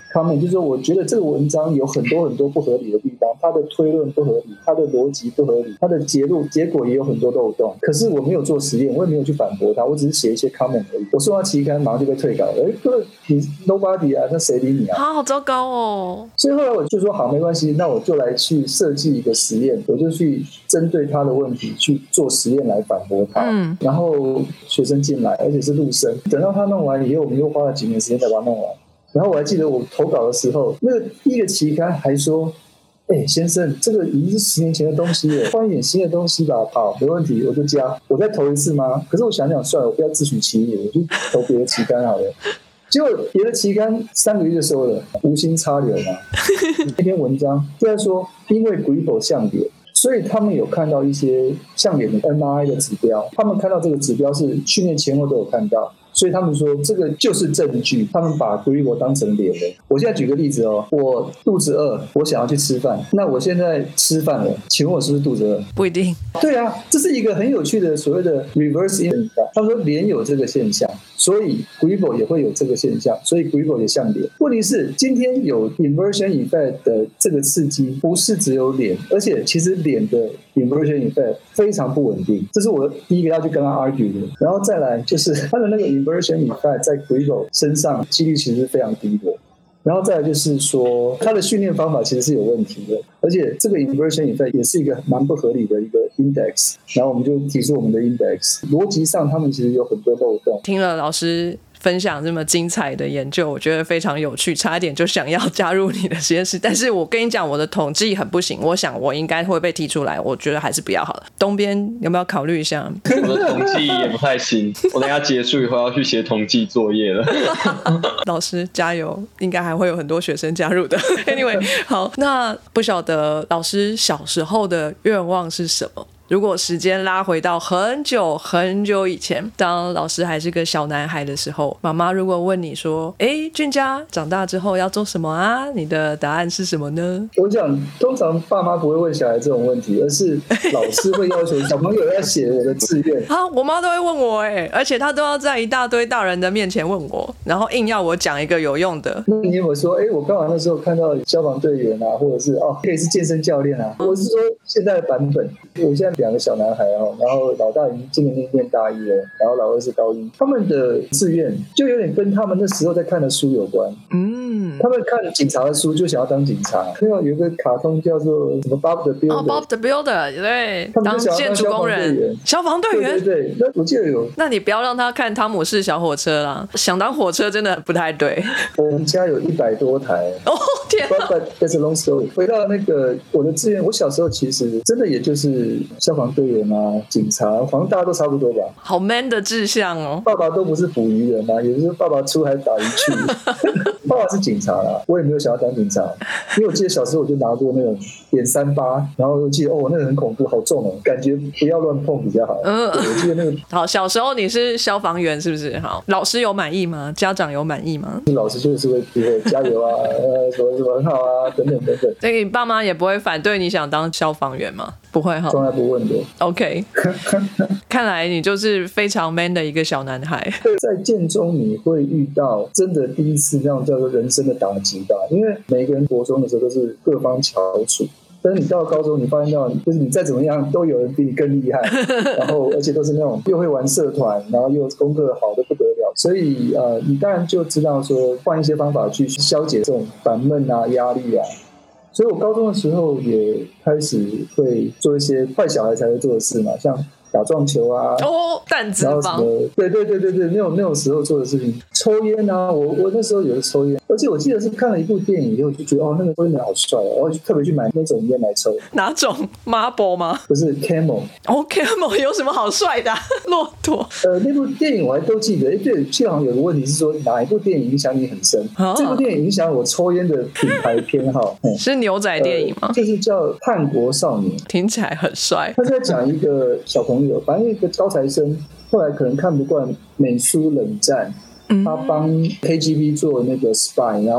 D: comment， 就是说我觉得这个文章有很多很多不合理的地方，它的推论不合理，它的逻辑不合理，它的结果也有很多漏洞。可是我没有做实验，我也没有去反驳它，我只是写一些 comment 而已。我送到期刊马上就被退稿了，你 nobody 啊，那谁理你啊？
A: 好糟糕哦。
D: 所以后来我就说好，没关系，那我就来去设计一个实验，我就去针对他的问题去做实验来反驳他。然后学生进来，而且是陆生，等到他弄完以后，我们又花了几年时间才把它弄完。然后我还记得我投稿的时候，那个第一个期刊还说，先生，这个已经是10年前的东西了，换一点新的东西吧。好，没问题，我就加。我再投一次吗？可是我想想算了，我不要自取其辱，我就投别的期刊好了。结果别的期刊3个月就收了，无心插柳嘛。那篇文章就在说，因为 Gribble 像脸，所以他们有看到一些像脸的 MRI 的指标，他们看到这个指标是训练前后都有看到。所以他们说这个就是证据，他们把 Gribble 当成脸了。我现在举个例子哦，我肚子饿，我想要去吃饭，那我现在吃饭了，请问我是不是肚子饿？
A: 不一定。
D: 对啊，这是一个很有趣的所谓的 reverse effect。他们说脸有这个现象，所以 Gribble 也会有这个现象，所以 Gribble 也像脸。问题是今天有 inversion effect 的这个刺激，不是只有脸，而且其实脸的 inversion effect 非常不稳定，这是我第一个要去跟他 argue 的。然后再来就是他的那个 inversion effect 在 Gribble 身上几率其实是非常低的。然后再来就是说，他的训练方法其实是有问题的，而且这个 inversion effect 也是一个蛮不合理的一个 index。然后我们就提出我们的 index， 逻辑上他们其实有很多漏洞。
A: 听了老师分享这么精彩的研究，我觉得非常有趣，差一点就想要加入你的实验室。但是我跟你讲，我的统计很不行，我想我应该会被踢出来，我觉得还是不要好了。东边有没有考虑一下？
B: 我的统计也不太行，我等一下结束以后要去写统计作业了。
A: 老师加油，应该还会有很多学生加入的。Anyway， 好，那不晓得老师小时候的愿望是什么？如果时间拉回到很久很久以前，当老师还是个小男孩的时候，妈妈如果问你说俊佳长大之后要做什么啊，你的答案是什么呢？
D: 我想通常爸妈不会问小孩这种问题，而是老师会要求小朋友要写我的志愿。
A: 我妈都会问我而且她都要在一大堆大人的面前问我，然后硬要我讲一个有用的。
D: 那你有没有说我刚好那时候看到消防队员啊，或者是可以是健身教练啊？我是说现在的版本，我现在2个小男孩然后老大已经今年念大1了，然后老二是高1，他们的志愿就有点跟他们那时候在看的书有关。他们看警察的书就想要当警察。有一个卡通叫做什么 Bob the Builder，Bob
A: the Builder， 对，
D: 他们就想要当
A: 建筑工人、消防队员。
D: 对，那我记得有。那
A: 你不要让他看汤姆士小火车啦，想当火车真的不太对。
D: 我们家有100多台。
A: 天啊
D: But that's a long story。回到那个我的志愿，我小时候其实真的也就是消防队员啊、警察，好像大家都差不多吧。
A: 好 man 的志向哦。
D: 爸爸都不是捕鱼人啊，也就是爸爸出海打鱼去。爸爸是警察啦，我也没有想要当警察，因为我记得小时候我就拿过那种点38，然后我记得那个很恐怖，好重哦，感觉不要乱碰比较好。我记得那个
A: 好，小时候你是消防员是不是？好，老师有满意吗？家长有满意吗？
D: 老师就是会加油啊，什么很好啊，等等等等。
A: 所以你爸妈也不会反对你想当消防员吗？不会哈，
D: 从来不问的。
A: OK， 看来你就是非常 man 的一个小男孩。
D: 在建中你会遇到真的第一次那种叫做人生的打击吧，因为每个人国中的时候都是各方翘楚，但是你到了高中，你发现到就是你再怎么样都有人比你更厉害，然后而且都是那种又会玩社团，然后又功课好的不得了，所以你当然就知道说换一些方法去消解这种烦闷啊、压力啊。所以我高中的时候也开始会做一些坏小孩才会做的事嘛，像打撞球啊，
A: 弹子房，
D: 对，那种时候做的事情，抽烟啊，我那时候有抽烟，而且我记得是看了一部电影以后就觉得那个抽烟的好帅哦，我特别去买那种烟来抽。
A: 哪种 Marlboro 吗？
D: 不是 Camel。
A: Camel 有什么好帅的？骆驼。
D: 那部电影我还都记得。对，记得好像有个问题是说哪一部电影影响你很深？这部电影影响我抽烟的品牌偏好。
A: 是牛仔电影吗？
D: 就是叫《叛国少年》，
A: 听起来很帅。
D: 他是在讲一个小朋友，反正一个高材生，后来可能看不惯美苏冷战，他帮 KGB 做那个 spy， 然后去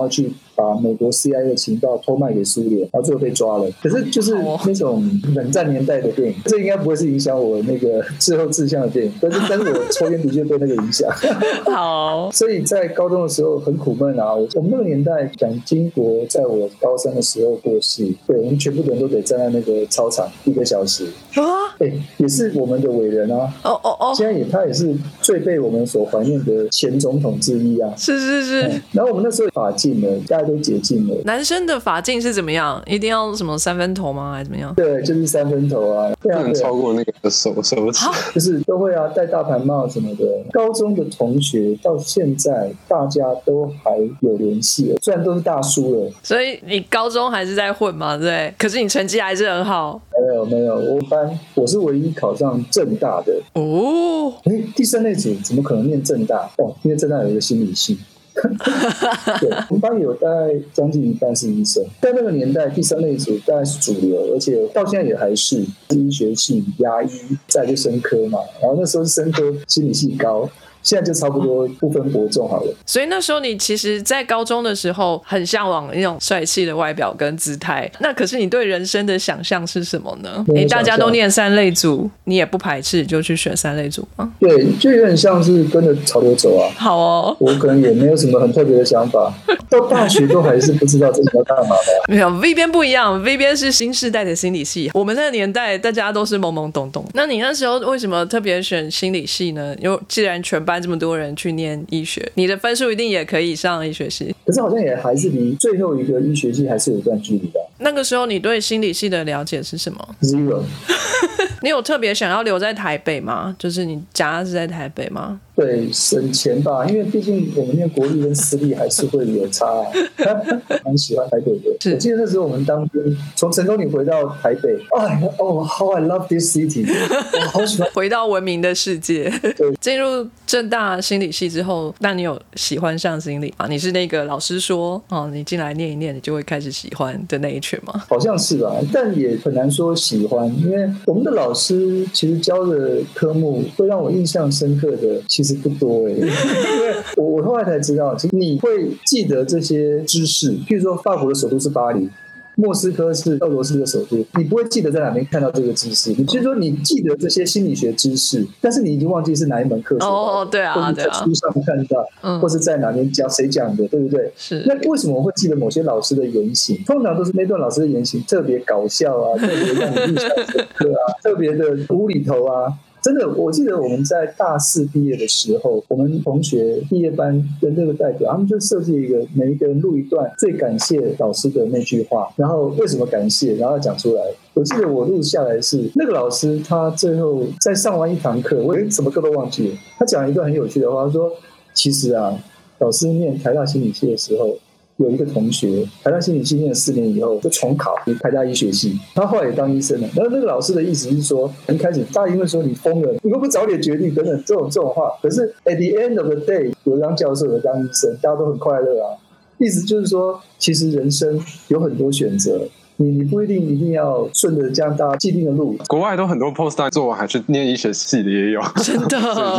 D: 把美国 CIA 的情报偷卖给苏联，然后最后被抓了。可是就是那种冷战年代的电影，这应该不会是影响我那个最后志向的电影，但是我抽烟的确被那个影响。
A: 好，
D: 所以在高中的时候很苦闷啊。我们那个年代，蒋经国在我高三的时候过世，对，我们全部的人都得站在那个操场1个小时。也是我们的伟人啊。现在他也是最被我们所怀念的前总统之一啊。
A: 是。
D: 然后我们那时候法禁了，大家都解禁了。
A: 男生的发禁是怎么样？一定要什么3分头吗？还是怎么样？
D: 对，就是3分头啊，
C: 不能超过那个手指，
D: 就是都会啊，戴大盘帽什么的。高中的同学到现在大家都还有联系，虽然都是大叔了。
A: 所以你高中还是在混嘛，对？可是你成绩还是很好。
D: 没有，我是唯一考上政大的。第三类组怎么可能念政大？因为政大有一个心理系。对，我们班有大概将近一半是医生，在那个年代，第三类组大概是主流，而且到现在也还是医学系、牙医，再就生科嘛。然后那时候生科心理系高。现在就差不多不分伯仲好了。
A: 所以那时候你其实在高中的时候很向往那种帅气的外表跟姿态，那可是你对人生的想象是什么呢？大家都念3类组，你也不排斥就去选3类组吗？
D: 对，就有点像是跟着潮流走啊。
A: 好哦，
D: 我可能也没有什么很特别的想法，到大学都还是不知道自己要干嘛的。
A: 没有 V 边不一样 ，V 边是新世代的心理系，我们那个年代大家都是懵懵懂懂。那你那时候为什么特别选心理系呢？因为既然全班这么多人去念医学，你的分数一定也可以上医学系。
D: 可是好像也还是离最后一个医学系还是有一段距离的。
A: 那个时候你对心理系的了解是什么？
D: 0。
A: 你有特别想要留在台北吗？就是你家是在台北吗？
D: 对，省钱吧，因为毕竟我们念国立跟私立还是会有差啊。蛮喜欢台北的。我记得那时候我们当兵，从成功岭回到台北，how I love this city， 我好喜欢。
A: 回到文明的世界。进入政大心理系之后，那你有喜欢上心理吗？你是那个老师说你进来念一念，你就会开始喜欢的那一群吗？
D: 好像是吧，但也很难说喜欢，因为我们的老师其实教的科目会让我印象深刻的其实不多因为我后来才知道，其实你会记得这些知识，譬如说法国的首都是巴黎，莫斯科是俄罗斯的首都，你不会记得在哪边看到这个知识，所以说你记得这些心理学知识，但是你已经忘记是哪一门课程
A: 对啊，
D: 或者在书上看到，或是在哪边讲谁讲的，对不对？
A: 是。
D: 那为什么我会记得某些老师的言行？通常都是那段老师的言行特别搞笑啊，特别让你印象深刻啊，特别的无厘头啊。真的，我记得我们在大4毕业的时候，我们同学毕业班的这个代表，他们就设计一个每一个人录一段最感谢老师的那句话，然后为什么感谢，然后讲出来。我记得我录下来是那个老师，他最后在上完一堂课，我什么课都忘记了，他讲了一段很有趣的话，他说：“其实啊，老师念台大心理系的时候。”有一个同学，台大心理系念了4年以后就重考台大医学系，他后来也当医生了。然后那个老师的意思是说，一开始大家因为说你疯了，你会不会早点决定等等这种话。可是 at the end of the day， 有当教授有当医生，大家都很快乐啊。意思就是说，其实人生有很多选择。你不一定要顺着这样大家既定的路。
C: 国外都很多 postdoc 做完还去念医学系的也有，
A: 真的。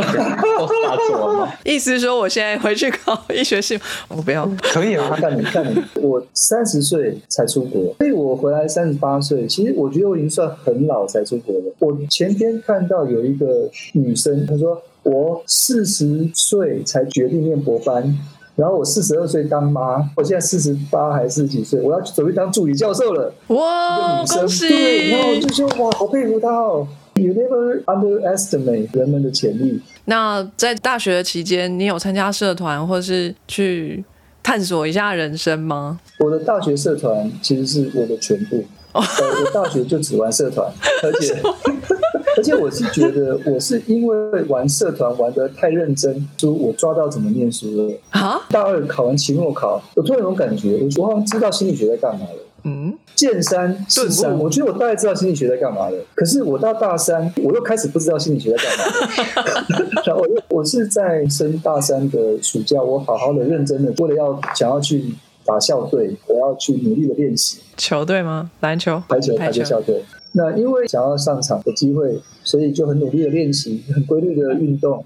B: postdoc 做完吗？
A: 意思是说我现在回去考医学系，我不要。
C: 可以啊，
D: 看你，我30岁才出国，所以我回来38岁，其实我觉得我已经算很老才出国了。我前天看到有一个女生，她说我40岁才决定念博班。然后我42岁当妈，我现在48还是几岁，我要准备当助理教授了。
A: 哇，
D: 一个女生，
A: 恭喜！
D: 对，然后我就说哇，好佩服她哦。You never underestimate 人们的潜力。
A: 那在大学期间，你有参加社团或是去探索一下人生吗？
D: 我的大学社团其实是我的全部。我大学就只玩社团，而且我是觉得我是因为玩社团玩得太认真，就我抓到怎么念书了啊！大2考完期末考，我突然有种感觉，我好像知道心理学在干嘛了。见山是山，我觉得我大概知道心理学在干嘛了。可是我到大3，我又开始不知道心理学在干嘛了。然后我是在升大3的暑假，我好好的认真的，为了想要去打校队，我要去努力的练习。
A: 球队吗？篮球、
D: 排球校队。那因为想要上场的机会，所以就很努力的练习，很规律的运动。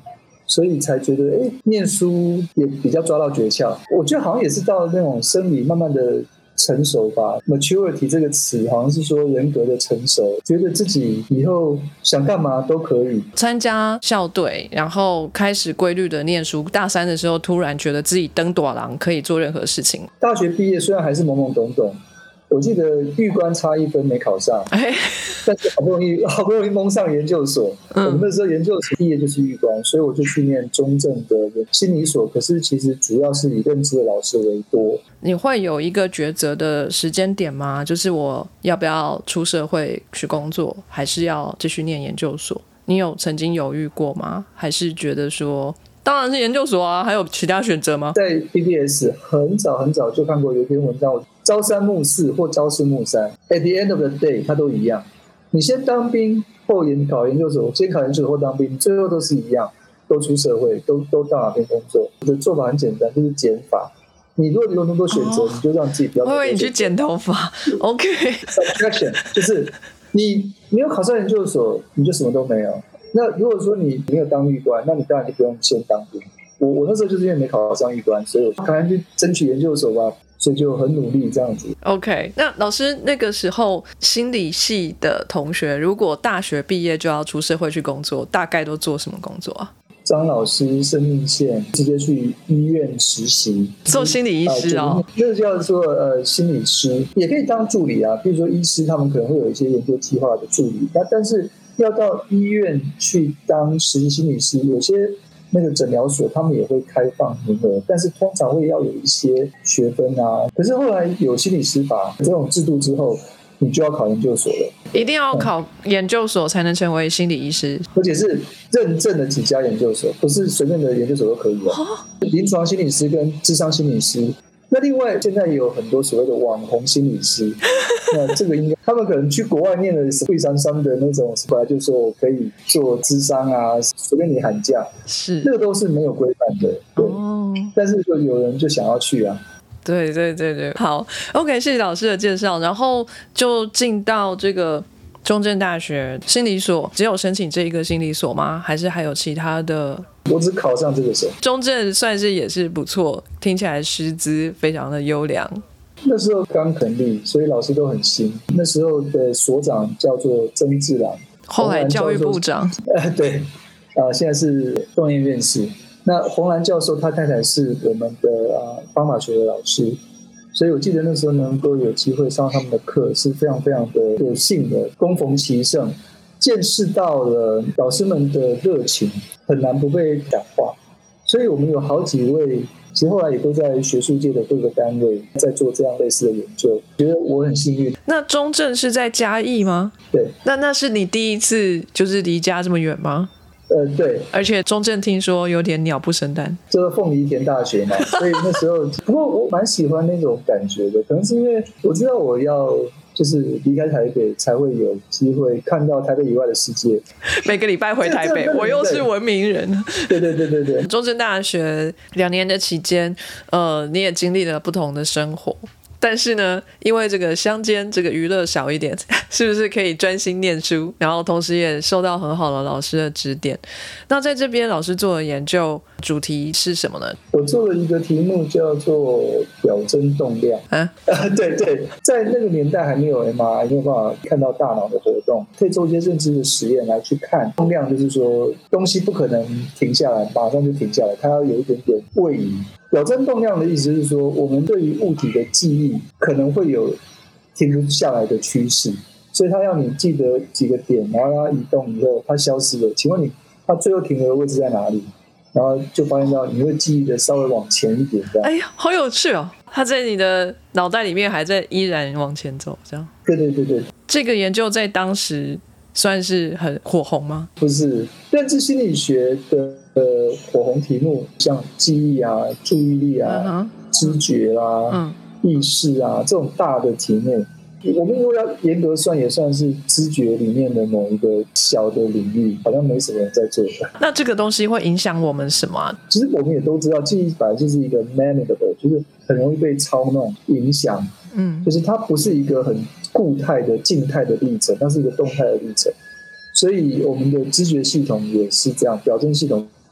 D: 所以才觉得念书也比较抓到诀窍。我觉得好像也是到那种生理慢慢的成熟吧。 maturity 这个词好像是说人格的成熟，觉得自己以后想干嘛都可以。
A: 参加校队，然后开始规律的念书，大3的时候突然觉得自己登大人可以做任何事情。
D: 大学毕业虽然还是懵懵懂懂，我记得预官差1分没考上，但是好不容易蒙上研究所。我们那时候研究所毕业就是预官，所以我就去念中正的心理所，可是其实主要是以认知的老师为多。
A: 你会有一个抉择的时间点吗？就是我要不要出社会去工作，还是要继续念研究所？你有曾经犹豫过吗？还是觉得说当然是研究所啊，还有其他选择吗？
D: 在 BBS 很早很早就看过有一篇文章，朝三暮四或朝四暮三 ，at the end of the day 它都一样。你先当兵后考研究所，先考研究所后当兵，最后都是一样，都出社会，都到哪边工作。我的做法很简单，就是减法。你如果有那么多选择，你就让自己不要。
A: 我以为你去剪头发。OK。
D: Subtraction 就是你没有考上研究所，你就什么都没有。那如果说你没有当预官，那你当然就不用先当兵。我那时候就是因为没考上预官，所以我赶快去争取研究所吧，所以就很努力这样子。
A: OK， 那老师那个时候心理系的同学，如果大学毕业就要出社会去工作，大概都做什么工作啊？
D: 张老师生命线直接去医院实习，
A: 做心理医师哦。
D: 那个叫做心理师，也可以当助理啊。比如说医师，他们可能会有一些研究计划的助理，但是要到医院去当实习心理师，有些那个诊疗所他们也会开放名额，但是通常会要有一些学分啊。可是后来有心理师法这种制度之后，你就要考研究所了，
A: 一定要考研究所才能成为心理医师，
D: 而且是认证的几家研究所，不是随便的研究所都可以的。临床心理师跟諮商心理师，那另外现在也有很多所谓的网红心理师，那这个应该他们可能去国外念了贵山商的那种，本来就说我可以做諮商啊，随便你喊价，
A: 是
D: 这个都是没有规范的，对。但是就有人就想要去啊。
A: 对对对对，好 ，OK， 谢谢老师的介绍，然后就进到这个中正大学心理所，只有申请这一个心理所吗？还是还有其他的？
D: 我只考上这个所。
A: 中正算是也是不错，听起来师资非常的优良。
D: 那时候刚成立，所以老师都很新。那时候的所长叫做曾志郎，
A: 后来教育部长。
D: 对，现在是动院院士。那洪兰教授他太太是我们的方法学的老师，所以我记得那时候能够有机会上他们的课是非常非常的有幸的，恭逢其盛，见识到了老师们的热情，很难不被感化。所以我们有好几位，其实后来也都在学术界的各个单位在做这样类似的研究，觉得我很幸运。
A: 那中正是在嘉义吗？
D: 对。
A: 那是你第一次就是离家这么远吗？
D: 对，
A: 而且中正听说有点鸟不生蛋，
D: 这个凤梨田大学嘛，所以那时候，不过我蛮喜欢那种感觉的，可能是因为我知道我要就是离开台北，才会有机会看到台北以外的世界。
A: 每个礼拜回台北，我又是文明人。
D: 对对对对对。
A: 中正大学2年的期间，你也经历了不同的生活。但是呢，因为这个乡间这个娱乐少一点，是不是可以专心念书，然后同时也受到很好的老师的指点？那在这边老师做的研究主题是什么呢？
D: 我做了一个题目叫做表征动量。对对，在那个年代还没有 MRI， 没有办法看到大脑的活动，可以做一些认知的实验来去看动量，就是说东西不可能停下来，马上就停下来，它要有一点点位移。表征动量的意思是说，我们对于物体的记忆可能会有停不下来的趋势，所以它要你记得几个点，然后它移动以后它消失了，请问你它最后停留的位置在哪里？然后就发现到你会记忆的稍微往前一点，这样。
A: 哎呀，好有趣哦！它在你的脑袋里面还在依然往前走，这样。
D: 对对对对。这
A: 个研究在当时算是很火红吗？
D: 不是，认知心理学的火红题目，像记忆啊、注意力啊、知觉啊、意识啊这种大的题目，我们如果要严格算，也算是知觉里面的某一个小的领域，好像没什么人在做的。
A: 那这个东西会影响我们什么啊？
D: 其实我们也都知道，记忆本来就是一个 managable， 就是很容易被操弄、影响。就是它不是一个很固态的静态的历程，它是一个动态的历程。所以我们的知觉系统也是这样，表征系统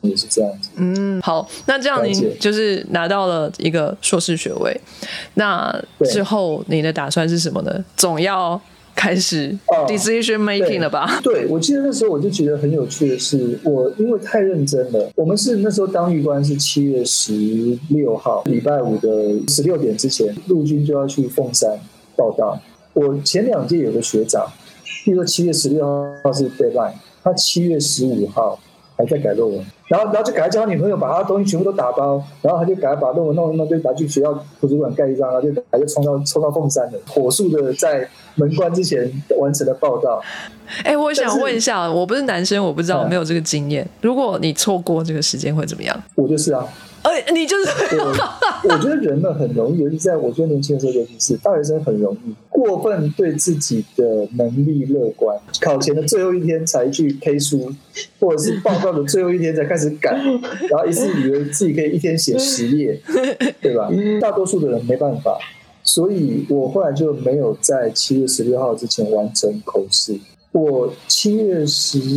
D: 也是这样子。
A: 好，那这样您就是拿到了一个硕士学位，那之后你的打算是什么呢？总要开始 decision making 了吧？
D: 对，我记得那时候我就觉得很有趣的是，我因为太认真了，我们是那时候当预官是7月16号礼拜五的16点之前，陆军就要去凤山报到。我前2届有个学长，比如说7月16号是 deadline， 他7月15号还在改论文，然后就赶快叫他女朋友把他的东西全部都打包，然后他就赶快把论文弄，就拿去学校图书馆盖一张，然后就赶快冲到凤山了，火速的在门关之前完成了报道。
A: 我想问一下，我不是男生，我不知道，我没有这个经验。如果你错过这个时间会怎么样？
D: 我就是啊。
A: 你就是
D: 我觉得人们很容易，尤其在我觉得年轻的时候，尤其是大学生很容易过分对自己的能力乐观，考前的最后一天才去 K 书，或者是报告的最后一天才开始赶，然后一次以为自己可以一天写10页，对吧？大多数的人没办法，所以我后来就没有在7月16号之前完成口试。我7月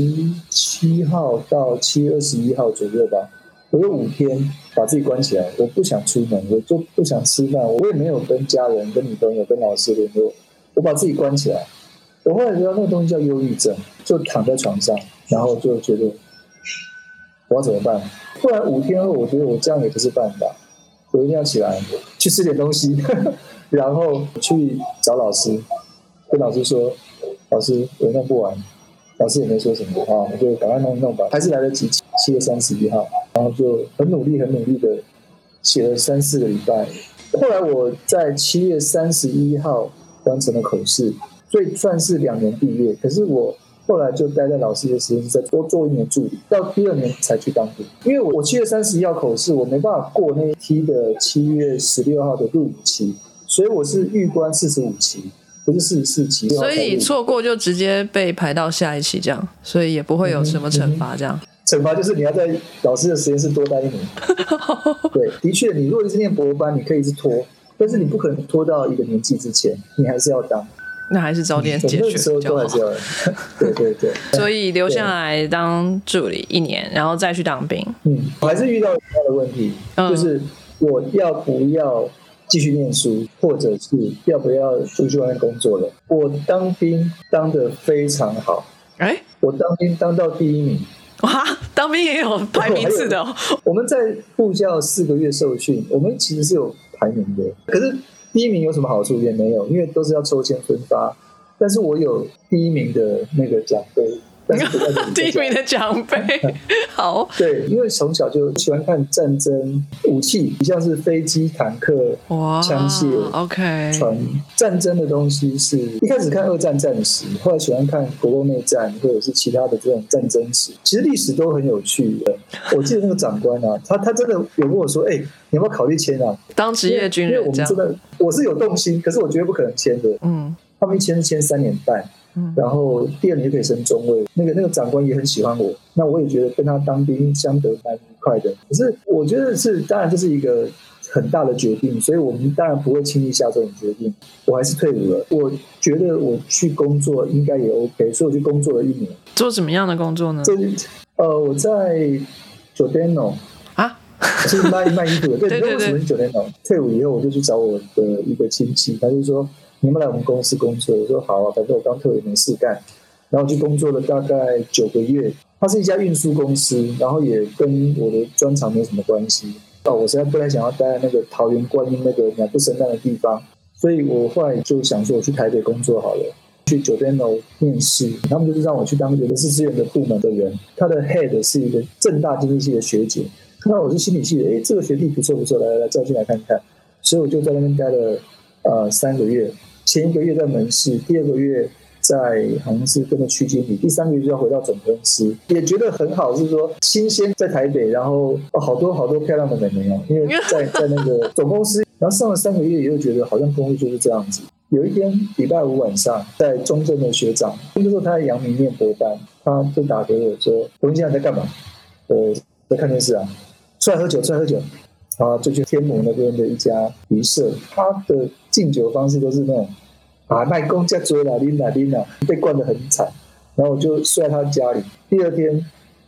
D: 17号到7月21号左右吧，我有5天把自己关起来，我不想出门，我就不想吃饭，我也没有跟家人、跟女朋友、跟老师联络，我把自己关起来。我后来知道那个东西叫忧郁症，就躺在床上，然后就觉得我要怎么办？不然5天后，我觉得我这样也不是办法，我一定要起来去吃点东西，然后去找老师，跟老师说，老师我弄不完。老师也没说什么我就赶快弄一弄吧，还是来得及。7月31号，然后就很努力的写了3-4个礼拜。后来我在7月31号完成了口试，所以算是2年毕业。可是我后来就待在老师的实验室，再多做1年助理，到第2年才去当兵。因为我7月31号口试，我没办法过那一批的7月16号的入伍期，所以我是预官45期。不是44期，
A: 所以你错过就直接被排到下一期这样，所以也不会有什么惩罚这样。
D: 惩罚就是你要在老师的实验室多待1年。对，的确，你如果是念博班，你可以一直拖，但是你不可能拖到一个年纪之前，你还是要当。
A: 那还是早点解决。
D: 那个时候都还是要。对。
A: 所以留下来当助理1年，然后再去当兵。
D: 我还是遇到一样的问题，就是我要不要继续念书，或者是要不要出去外面工作了。我当兵当得非常好，我当兵当到第1名。
A: 哇，当兵也有排名次的哦。
D: 我们在部校4个月受训，我们其实是有排名的。可是第1名有什么好处？也没有，因为都是要抽签分发。但是我有第1名的那个奖杯。
A: 第1名的奖杯，好。
D: 对，因为从小就喜欢看战争武器，像是飞机、坦克、枪械、船。战争的东西是一开始看2战战史，后来喜欢看国共内战，或者是其他的这种战争史。其实历史都很有趣的。我记得那个长官啊，他真的有跟我说：“你有没有考虑签啊？
A: 当职业军人？”
D: 因为我们真的，我是有动心，可是我绝对不可能签的。他们一签3年半。然后第2年就可以升中尉，那个长官也很喜欢我，那我也觉得跟他当兵相得蛮愉快的。可是我觉得当然这是一个很大的决定，所以我们当然不会轻易下这种决定。我还是退伍了，我觉得我去工作应该也 OK， 所以我去工作了1年。
A: 做什么样的工作呢？
D: 我在 Giordano 是卖衣服的。对，为什么是 Giordano？ 退伍以后我就去找我的一个亲戚，他就说：“你们来我们公司工作。”我说好啊，反正我刚退伍没事干，然后我去工作了大概9个月。它是一家运输公司，然后也跟我的专长没什么关系。我实在不太想要待在那个桃园观音那个鸟不生蛋的地方，所以我后来就想说我去台北工作好了。去Giordano面试，他们就是让我去当人事资源的部门的人。他的 head 是一个政大经济系的学姐，看到我是心理系的，这个学弟不错，来叫进来看看。所以我就在那边待了3个月，前1个月在门市，第2个月在好像是跟着区经理，第3个月就要回到总公司，也觉得很好，是说新鲜在台北，然后好多漂亮的美眉，因为在那个总公司，然后上了3个月，也就觉得好像公司就是这样子。有一天礼拜5晚上，在中正的学长，那时候他在阳明念博班，他就打给我说：“我现在在干嘛？”在看电视啊，出来喝酒。就去天母那边的一家旅社，他的敬酒方式都是那种卖公家追啦，拎啦，被灌得很惨。然后我就睡在他家里。第2天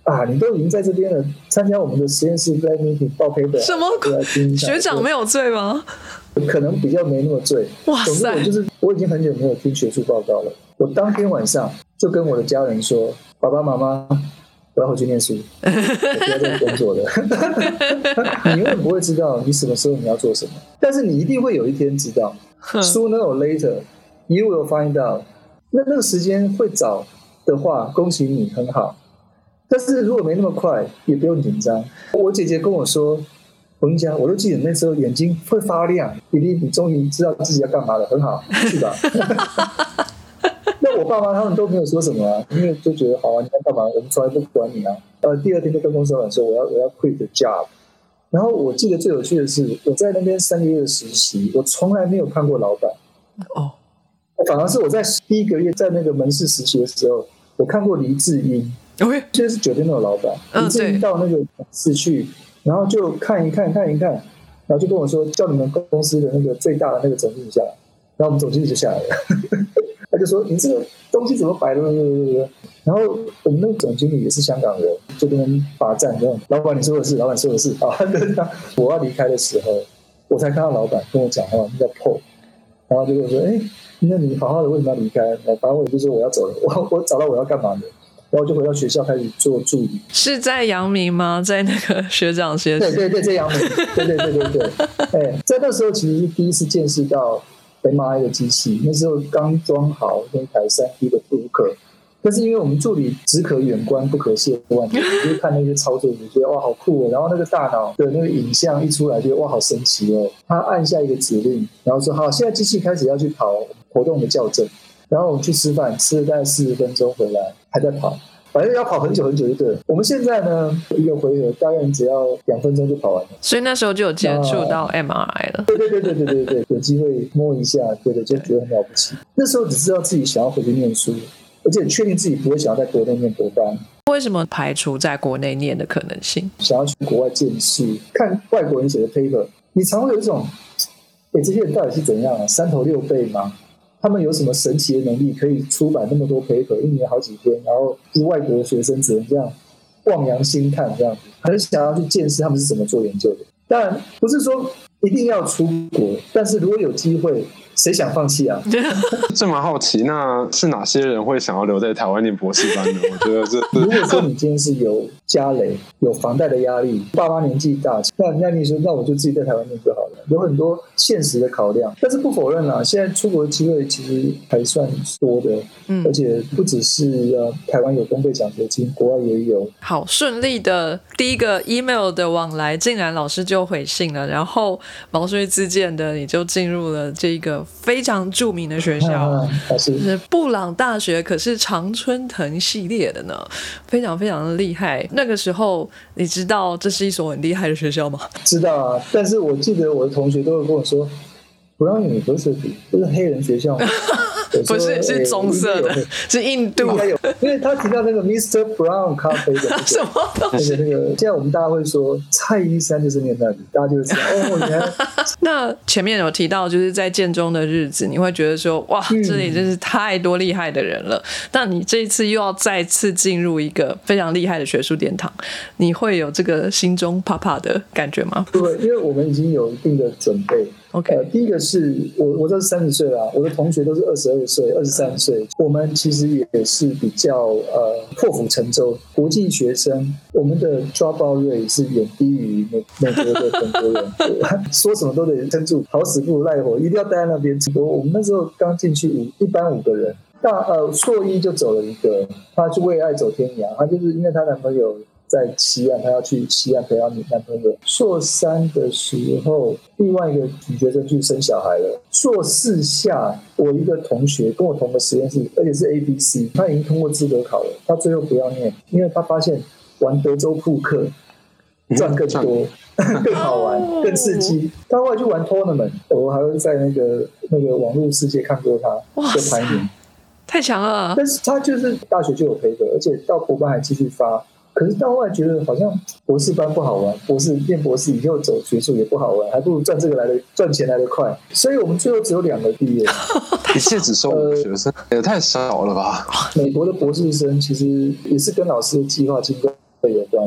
D: 啊，你都已经在这边了，参加我们的实验室 Black Meeting 报 paper，
A: 什么？学长没有罪吗？
D: 可能比较没那么醉。
A: 哇塞！
D: 总之我已经很久没有听学术报告了。我当天晚上就跟我的家人说：“爸爸妈妈，我要回去念书，我不要再工作了。”你永远不会知道你什么时候你要做什么，但是你一定会有一天知道。Sooner or later, you will find out。那个时间会早的话，恭喜你，很好。但是如果没那么快，也不用紧张。我姐姐跟我说，我跟你讲，我都记得那时候眼睛会发亮，弟弟，你终于知道自己要干嘛了，很好，去吧。那我爸妈他们都没有说什么啊，因为就觉得好啊，你要干嘛，我们从来不管你啊。第二天就跟公司老板说，我要 quit the job。然后我记得最有趣的是，我在那边3个月的实习，我从来没有看过老板。
A: 哦，
D: 反而是我在第1个月在那个门市实习的时候，我看过黎智英。现在是酒店的老板，黎智英到那个门市去，然后就看一看，然后就跟我说，叫你们公司的那个最大的那个总经理下来，然后我们总经理就下来了，他就说你这个东西怎么摆的？然后我们那个总经理也是香港人，就跟人罚站这样，老板你说的是，老板说的是啊。我要离开的时候，我才看到老板跟我讲话，在 PO， 然后就跟我说，那你好好的为什么要离开？反正我就说我要走了，我找到我要干嘛的。然后就回到学校开始做助理。
A: 是在阳明吗？在那个学长学室？
D: 对，在阳明。对。在那时候其实是第一次见识到 MRI 的机器，那时候刚装好那台3D 的Booker，但是因为我们助理只可远观不可亵玩，你就看那些操作，你觉得哇好酷哦。然后那个大脑的那个影像一出来，觉得哇好神奇哦。他按下一个指令，然后说好，现在机器开始要去跑活动的校正。然后我们去吃饭，吃了大概40分钟回来，还在跑，反正要跑很久就对了。我们现在呢，一个回合大概只要2分钟就跑完了。
A: 所以那时候就有接触到 MRI 了。
D: 对，有机会摸一下，对，就觉得很了不起。那时候只知道自己想要回去念书，而且确定自己不会想要在国内念博班。
A: 为什么排除在国内念的可能性？
D: 想要去国外见识，看外国人写的 paper， 你常会有一种，这些人到底是怎样啊？3头6臂吗？他们有什么神奇的能力，可以出版那么多 paper， 1年好几天，然后外国学生只能这样望洋兴叹这样子，很想要去见识他们是怎么做研究的。当然不是说一定要出国，但是如果有机会，谁想放弃啊？
C: 这蛮好奇，那是哪些人会想要留在台湾念博士班呢？我觉得这
D: 如果说你今天是有家累、有房贷的压力，爸妈年纪大，那你说那我就自己在台湾念就好了。有很多现实的考量，但是不否认啦，现在出国的机会其实还算多的，而且不只是台湾有公费奖学金，国外也有。
A: 好顺利的第一个 email 的往来，竟然老师就回信了，然后毛遂自荐的你就进入了这个非常著名的学校，是布朗大学，可是常春藤系列的呢，非常非常的厉害。那个时候你知道这是一所很厉害的学校吗？
D: 知道啊，但是我记得我的同学都会跟我说，Brown University 不是黑人学校吗？
A: 不是，是棕色的，是印度。
D: 因为他提到那个 Mr. Brown 咖啡的
A: 什么东西？
D: 那个，现在我们大家会说蔡依珊就是念那里，大家就会知道哦，原来。
A: 那前面有提到，就是在建中的日子，你会觉得说，哇，这里真是太多厉害的人了。但你这一次又要再次进入一个非常厉害的学术殿堂，你会有这个心中怕怕的感觉吗？
D: 对，因为我们已经有一定的准备。
A: OK，
D: 第一个是我这是30岁啦，我的同学都是22岁、23岁，我们其实也是比较破釜沉舟，国际学生，我们的 dropout rate 是远低于美国的本国人，说什么都得撑住，好死不如赖活，一定要待在那边。我们那时候刚进去一班5个人，硕一就走了一个，她去为爱走天涯，她就是因为她男朋友在西岸，他要去西岸陪他男朋友。硕3的时候，另外一个女学生去生小孩了。硕4下，我一个同学跟我同个实验室，而且是 ABC， 他已经通过资格考了，他最后不要念，因为他发现玩德州扑克赚更多、更好玩、更刺激。他后来去玩 tournament， 我还会在那个网络世界看过他的排名，
A: 太强了。
D: 但是他就是大学就有培的，而且到博班还继续发。可是到后来觉得好像博士班不好玩，念博士以后走学术也不好玩，还不如赚钱来得快。所以我们最后只有2个毕业，
C: 一切只收5个学生，也太少了吧？
D: 美国的博士生其实也是跟老师的计划经费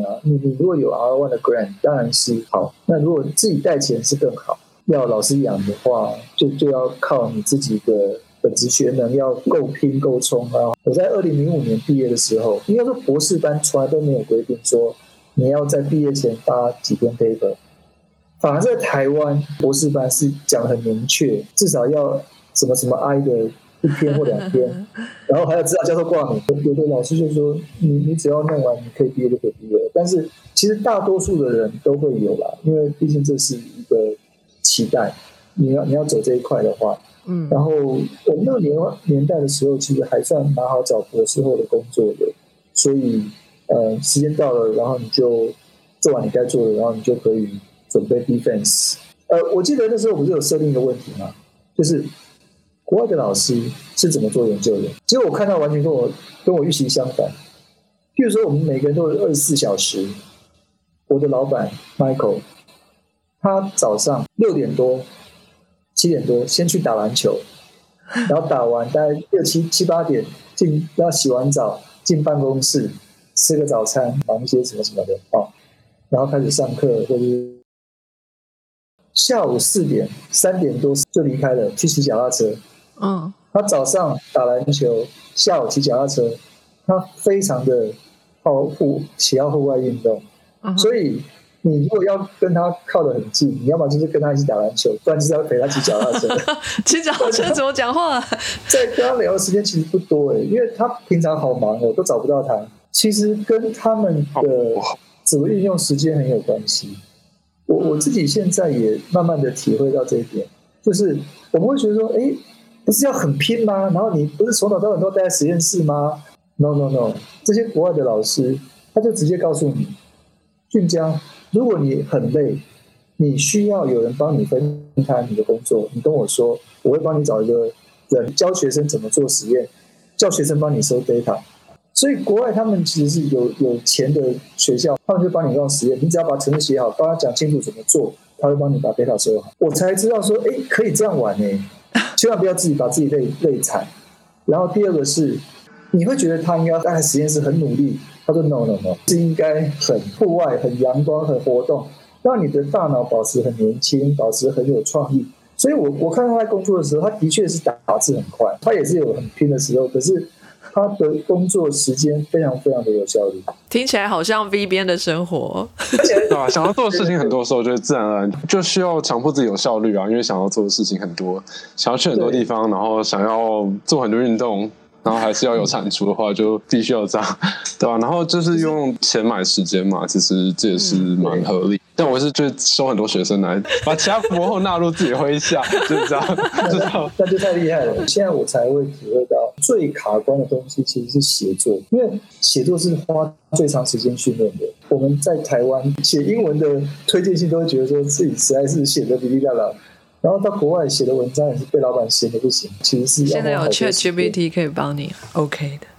D: 关啊。你如果有 R1 的 grant 当然是好，那如果自己带钱是更好。要老师养的话，就要靠你自己的本职学能要够拼够冲啊！我在2005年毕业的时候，应该说博士班从来都没有规定说你要在毕业前发几篇 paper， 反而在台湾博士班是讲得很明确，至少要什么什么 I 的1篇或2篇，然后还有指导教授挂名。有的老师就说你只要弄完你可以毕业就可以毕业，但是其实大多数的人都会有啦，因为毕竟这是一个期待，你要走这一块的话。然后我们那个年代的时候，其实还算蛮好找博士后的工作的，所以时间到了，然后你就做完你该做的，然后你就可以准备 defense。我记得那时候不是有设定一个问题吗？就是国外的老师是怎么做研究的？结果我看到完全跟我预期相反。譬如说，我们每个人都有24小时。我的老板 Michael， 他早上6点多。7点多先去打篮球，然后打完大概6、7、8点要洗完澡进办公室吃个早餐，忙一些什么什么的然后开始上课，或者是下午4点3点多就离开了去骑脚踏车。他早上打篮球，下午骑脚踏车，他非常的喜好户外运动，所以你如果要跟他靠得很近，你要么就是跟他一起打篮球，不然就是要陪他骑脚踏车。
A: 骑脚踏车怎么讲话？
D: 在跟他聊的时间其实不多因为他平常好忙我都找不到他。其实跟他们的怎么运用时间很有关系。我自己现在也慢慢的体会到这一点，就是我们会觉得说，不是要很拼吗？然后你不是从早到晚都待在实验室吗？ No， 这些国外的老师他就直接告诉你，俊江，如果你很累，你需要有人帮你分摊你的工作，你跟我说，我会帮你找一个人教学生怎么做实验，叫学生帮你收 data。 所以国外他们其实是有钱的学校，他们就帮你用实验，你只要把程式写好，帮他讲清楚怎么做，他会帮你把 data 收好。我才知道说可以这样玩千万不要把自己累惨。然后第二个是，你会觉得他应该在实验室很努力，他说 no， 是应该很户外、很阳光、很活动，让你的大脑保持很年轻，保持很有创意。所以我看到他在工作的时候，他的确是打字很快，他也是有很拼的时候，可是他的工作时间非常非常的有效率。
A: 听起来好像 V 边的生活。
C: 对啊，想要做的事情很多时候就自然而然就需要强迫自己有效率啊，因为想要做的事情很多，想要去很多地方，然后想要做很多运动，然后还是要有产出的话，就必须要这样，对吧？然后就是用钱买时间嘛，其实这也是蛮合理。但我是就收很多学生来，把其他博后纳入自己麾下，就是这样，
D: 那就太厉害了。现在我才会体会到，最卡关的东西其实是写作，因为写作是花最长时间训练的。我们在台湾写英文的推荐信都会觉得说自己实在是写的哩哩啦啦。然后到国外写的文章也是被老板嫌的不行，其实是
A: 现在有 ChatGPT 可以帮你 OK 的。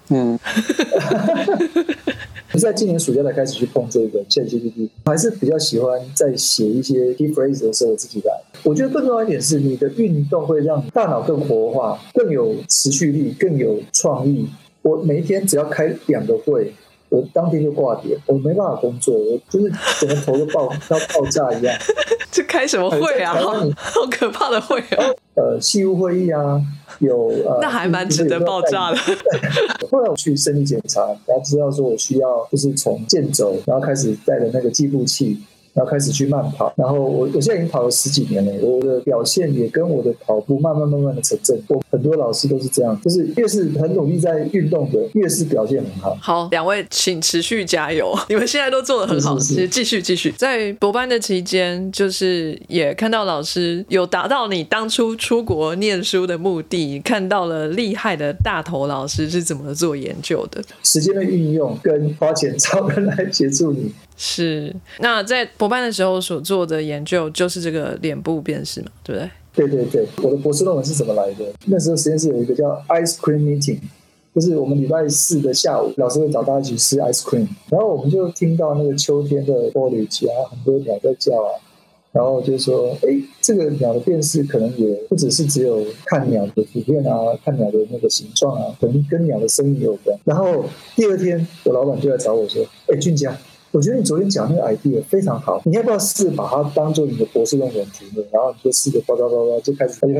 D: 我在今年暑假才开始去碰这个 ChatGPT， 还是比较喜欢在写一些 key phrase 的时候自己来。我觉得更重要一点是，你的运动会让大脑更活化，更有持续力，更有创意。我每一天只要开2个会，我当天就挂点，我没办法工作，我就是整个头都爆炸一样。
A: 这开什么会啊？好可怕的会啊！
D: 系务会议啊，有
A: 那还蛮值得爆炸的。
D: 后来我去身体检查，然后知道说我需要就是从健走，然后开始带着那个计步器，然后开始去慢跑，然后我现在已经跑了10几年了，我的表现也跟我的跑步慢慢的成正比。很多老师都是这样，就是越是很努力在运动的，越是表现很好。
A: 好，两位请持续加油，你们现在都做得很好，其实继续。在博班的期间，就是也看到老师有达到你当初出国念书的目的，看到了厉害的大头老师是怎么做研究的，
D: 时间的运用跟花钱找人来协助你。
A: 是，那在博班的时候所做的研究就是这个脸部辨识嘛，对不对？
D: 对，我的博士论文是怎么来的？那时候实验室有一个叫 ice cream meeting， 就是我们礼拜4的下午，老师会找大家一起吃 ice cream， 然后我们就听到那个秋天的 foliage 啊，很多鸟在叫啊，然后就说，这个鸟的辨识可能也不只是只有看鸟的图片啊，看鸟的那个形状啊，可能跟鸟的声音有关。然后第2天，我老板就来找我说，俊佳， 我觉得你昨天讲那个 idea 非常好，你要不要试把它当做你的博士论文题目，然后你就试着叭就开始做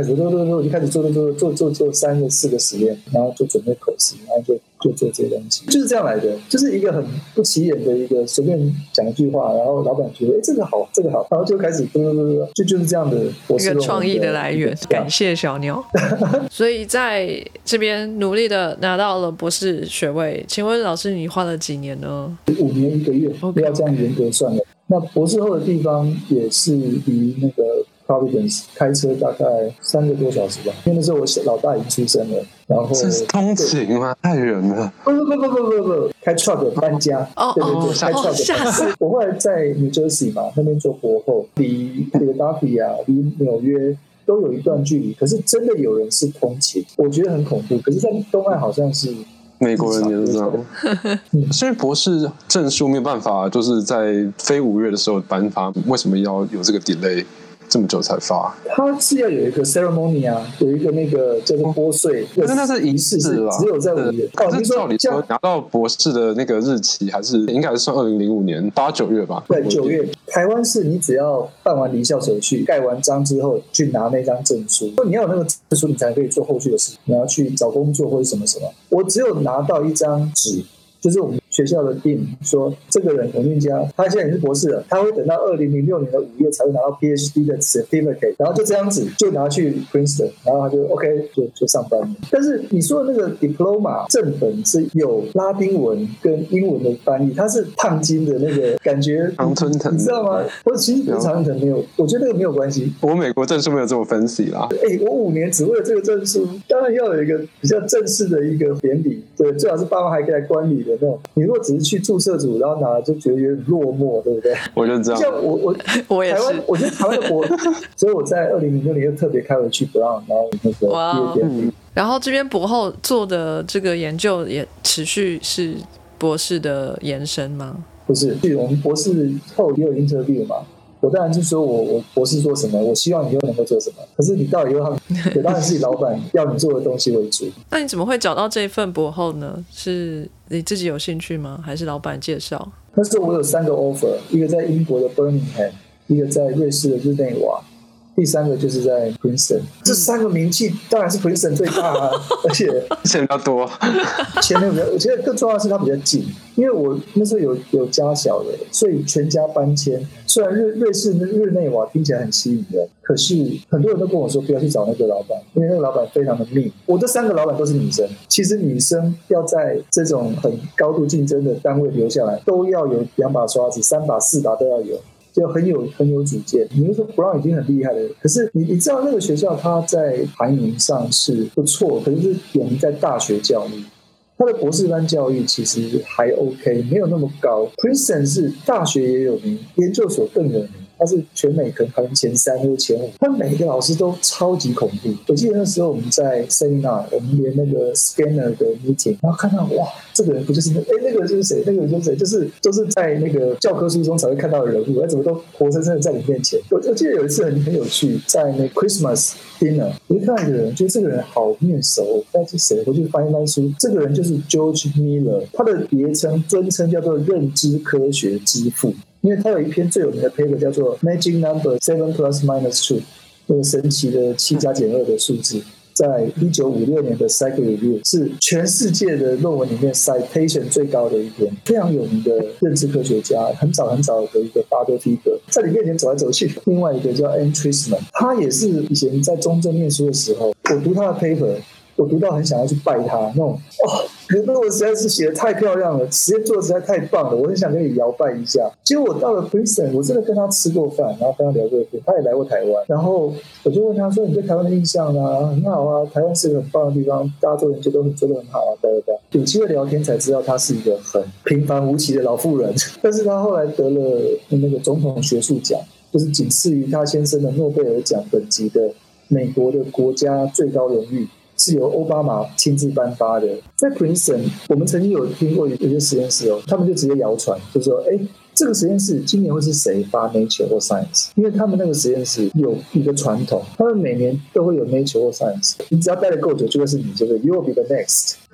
D: 3个4个实验，然后就准备口试，然后就做这些东西，就是这样来的，就是一个很不起眼的一个随便讲一句话，然后老板觉得这个好，然后就开始就是这样的博士论文，一个
A: 创意的来源。感谢小鸟。所以在这边努力的拿到了博士学位，请问老师你花了几年呢
D: ？5年1个月，不要这样严格算了。那博士后的地方也是离那个 Providence 开车大概3个多小时吧，因为那时候我老大已经出生了，然后
C: 这是通勤吗？太远了。
D: 不，开 truck 搬家。对，开 truck。我后来在 New Jersey 嘛，那边做博后，离Philadelphia离纽约都有一段距离，可是真的有人是通勤，我觉得很恐怖。可是，在东岸好像是。
C: 美国人也是这样，所以博士证书没有办法，就是在非5月的时候颁发，为什么要有这个 delay 这么久才发？
D: 它是要有一个 ceremony 啊，有一个那个叫做拨税，
C: 可是那是仪式啦，
D: 只有在5月。
C: 可是照理说拿到博士的那个日期还是应该是算2005年8、9月吧？
D: 对，9月。台湾是你只要办完离校手续、盖完章之后去拿那张证书，你要有那个证书，你才可以做后续的事。你要去找工作或者什么。我只有拿到一张纸。就是我们学校的 dean 说，这个人文俊佳，他现在也是博士了，他会等到2006年的5月才会拿到 PhD 的 certificate， 然后就这样子就拿去 Princeton， 然后他就 OK 就上班了。但是你说的那个 diploma 正本是有拉丁文跟英文的翻译，它是烫金的那个感觉，
C: 常春藤，
D: 你知道吗？我其实常春藤没有，我觉得那个没有关系。
C: 我美国证书没有这么分析啦。
D: 我5年只为了这个证书，当然要有一个比较正式的一个典礼，对，最好是爸妈还可以来观礼的。你如果只是去注册组，然后拿了就觉得有点落寞，对不对？
C: 我就这样。
D: 像我
A: 也是，
D: 我觉得台湾的博，所以我在2006年又特别开回去 Brown， 然后那个毕业典礼。
A: 然后这边博后做的这个研究也持续是博士的延伸吗？
D: 不是，我们博士后也有 interview 嘛。我当然是说我博士做什么，我希望你以后能够做什么。可是你到以后，当然是以老板要你做的东西为主。
A: 那你怎么会找到这份博后呢？是你自己有兴趣吗？还是老板介绍？
D: 那时候我有3个 offer， 一个在英国的 Birmingham， 一个在瑞士的日内瓦，第3个就是在 Princeton。这3个名气当然是 Princeton 最大啊，而且
C: 钱比较多，
D: 钱比较，我觉得更重要的是它比较近。因为我那时候有家小的，所以全家搬迁。虽然瑞士日内瓦听起来很吸引人，可是很多人都跟我说不要去找那个老板，因为那个老板非常的密。我这3个老板都是女生，其实女生要在这种很高度竞争的单位留下来，都要有2把刷子，3把4把都要有。就很有主见。你就说 Brown 已经很厉害了，可是你知道那个学校它在排名上是不错，可是有名在大学教育。他的博士班教育其实还 OK， 没有那么高。Princeton 是大学也有名，研究所更有名，他是全美可能排名前3或前5。他每个老师都超级恐怖。我记得那时候我们在 seminar， 我们连那个 scanner 的 meeting， 然后看到哇，这个人不就是那个就是谁？那个就是谁？都是在那个教科书中才会看到的人物，他怎么都活生生的在你面前。我记得有一次很有趣，在那 Christmas dinner， 我就看到一个人，觉得这个人好面熟，我不知道是谁，我就翻一翻书，这个人就是 George Miller， 他的别称尊称叫做认知科学之父。因为他有一篇最有名的 paper 叫做 Magic Number 7 plus minus 2， 那个神奇的7加减2的数字，在1956年的 Psych Review 是全世界的论文里面 citation 最高的一篇，非常有名的认知科学家，很早的一个father figure， 在你面前走来走去。另外一个叫 Ann Trisman， 他也是以前在中正念书的时候，我读他的 paper， 我读到很想要去拜他那种那我实在是写得太漂亮了，实验做得实在太棒了，我很想跟你摇摆一下。结果我到了 Princeton， 我真的跟他吃过饭，然后跟他聊过天，他也来过台湾，然后我就问他说：“你对台湾的印象啊？很好啊，台湾是个很棒的地方，大家做研究都做得很好啊，有机会聊天才知道他是一个很平凡无奇的老妇人，但是他后来得了那个总统学术奖，就是仅次于他先生的诺贝尔奖等级的美国的国家最高荣誉。”是由奥巴马亲自颁发的。在 Princeton， 我们曾经有听过有些实验室他们就直接谣传，就说这个实验室今年会是谁发 Nature 或 Science？ 因为他们那个实验室有一个传统，他们每年都会有 Nature 或 Science， 你只要待得够久，就会是你，就是 You will be the next。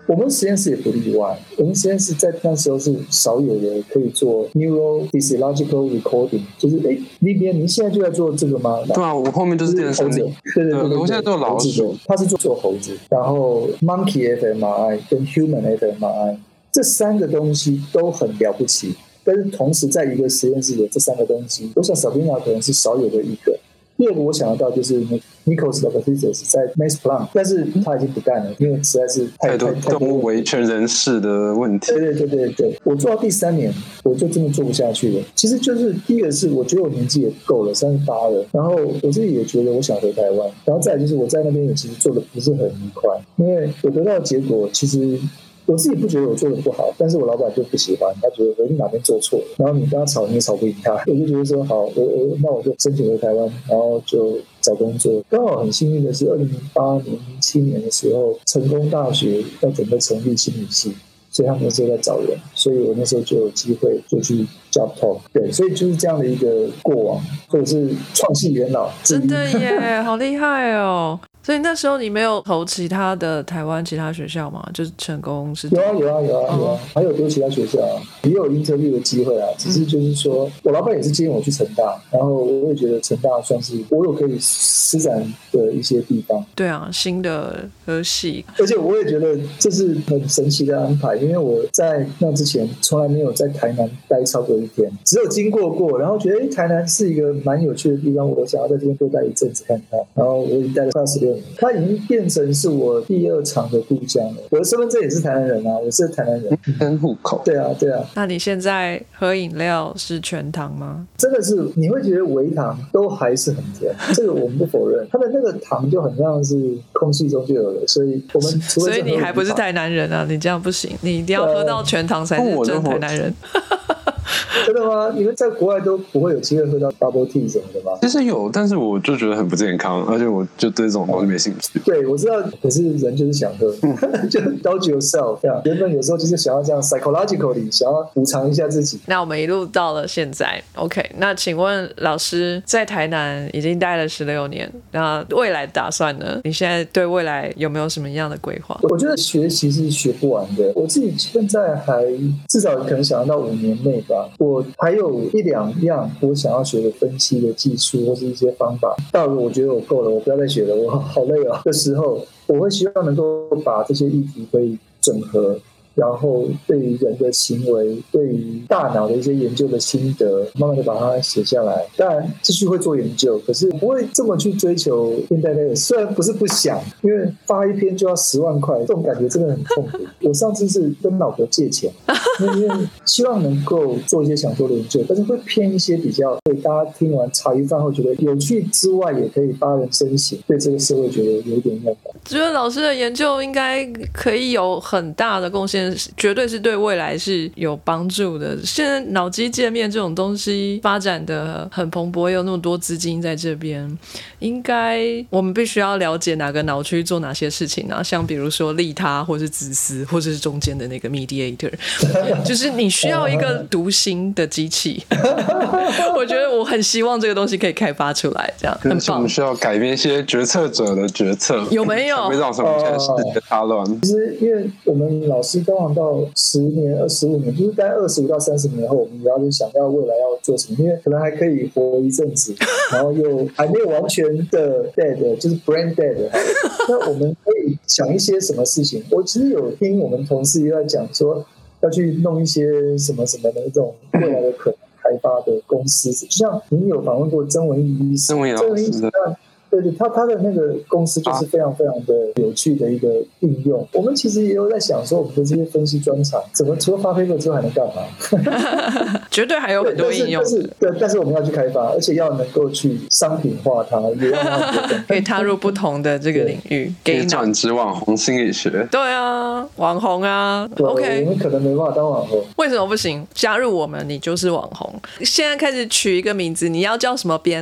D: 我们实验室也不例外。我们实验室在那时候是少有的可以做 neurophysiological recording， 就是VBN 您现在就在做这个吗？
C: 对啊，我后面就是电生理。
D: 对，
C: 我现在做老鼠，
D: 他是做猴子，然后 monkey fMRI 跟 human fMRI 这三个东西都很了不起，但是同时在一个实验室有这三个东西，我想 Sabrina 可能是少有的一个。第二个我想得到就是 Nikos Lagathidis 在 Max Planck， 但是他已经不干了，因为实在是太多
C: 动物维权人士的问题。
D: 对，我做到第3年，我就真的做不下去了。其实就是第一个是我觉得我年纪也够了，38了，然后我自己也觉得我想回台湾，然后再来就是我在那边也其实做的不是很愉快，因为我得到的结果其实。我自己不觉得我做的不好，但是我老板就不喜欢，他觉得我哪边做错了，然后你跟他吵你也吵不赢他，我就觉得说好，那我就申请回台湾，然后就找工作。刚好很幸运的是2008年、07年的时候，成功大学要准备成立心理系，所以他们那时候在找人，所以我那时候就有机会就去 job talk。 对，所以就是这样的一个过往，或者是创系元老。
A: 真的耶，好厉害哦。所以那时候你没有投其他的台湾其他学校吗？就是成功是
D: 有啊，还有丢其他学校也有 interview 的机会啊。只是就是说我老板也是建议我去成大，然后我也觉得成大算是我有可以施展的一些地方。
A: 对啊，新的科系，
D: 而且我也觉得这是很神奇的安排，因为我在那之前从来没有在台南待超过1天，只有经过，然后觉得台南是一个蛮有趣的地方，我想要在这边多待一阵子看看。然后我已经待了快16年。它已经变成是我第2场的故乡了。我的身份证也是台南人啊，我是台南人，
C: 跟户口。
D: 对啊。
A: 那你现在喝饮料是全糖吗？
D: 真的是，你会觉得微糖都还是很甜，这个我们不否认。它的那个糖就很像是空气中就有了，所以我们
A: 所以你还不是台南人啊，你这样不行，你一定要喝到全糖才是真台南人。
D: 真的吗？你们在国外都不会有机会喝到 bubble tea 什么的吗？
C: 其实有，但是我就觉得很不健康，而且我就对这种东西没兴趣。
D: 对，我知道，可是人就是想喝，就 indulge yourself。原本有时候就是想要这样 psychologically 想要补偿一下自己。
A: 那我们一路到了现在 ，OK。那请问老师在台南已经待了16年，那未来打算呢？你现在对未来有没有什么样的规划？
D: 我觉得学习是学不完的，我自己现在还至少可能想到5年内吧。我还有1-2样我想要学的分析的技术或是一些方法，到了我觉得我够了，我不要再学了，我好累哦的时候，我会希望能够把这些议题可以整合，然后对于人的行为，对于大脑的一些研究的心得，慢慢的把它写下来。当然继续会做研究，可是不会这么去追求 impact。 虽然不是不想，因为发一篇就要10万块，这种感觉真的很痛苦。我上次是跟老婆借钱，因为希望能够做一些想做的研究，但是会偏一些比较对大家听完茶余饭后觉得有趣之外，也可以发人深省，对这个社会觉得有一点用感。
A: 觉得老师的研究应该可以有很大的贡献，绝对是对未来是有帮助的。现在脑机界面这种东西发展的很蓬勃，有那么多资金在这边，应该我们必须要了解哪个脑区做哪些事情啊，像比如说利他或是自私，或者是中间的那个 mediator， 就是你需要一个读心的机器。我觉得我很希望这个东西可以开发出来，这样很棒。
C: 我们需要改变一些决策者的决策，
A: 有没有？
C: 会造成我们现在世界大乱。
D: 其实因为我们老师刚好到10年、25年，就是大概25到30年后，我们也要去想到未来要做什么，因为可能还可以活一阵子，然后又还没有完全的 dead， 就是 brain dead。那我们可以想一些什么事情？我其实有听我们同事也在讲说，要去弄一些什么什么的这种未来的可能开发的公司，就像您有访问过曾文义医师，
C: 曾文义老师的。
D: 对，他的那个公司就是非常非常的有趣的一个应用。我们其实也有在想说，我们的这些分析专长怎么除了发挥了之后还能干嘛？
A: 绝对还有很多应用。
D: 但是我们要去开发，而且要能够去商品化它，也要
A: 可以踏入不同的这个领域，给
C: 转职网红心理学。
A: 对啊，网红啊。OK，
D: 我们可能没办法当网红，
A: 为什么不行？加入我们，你就是网红。现在开始取一个名字，你要叫什么编？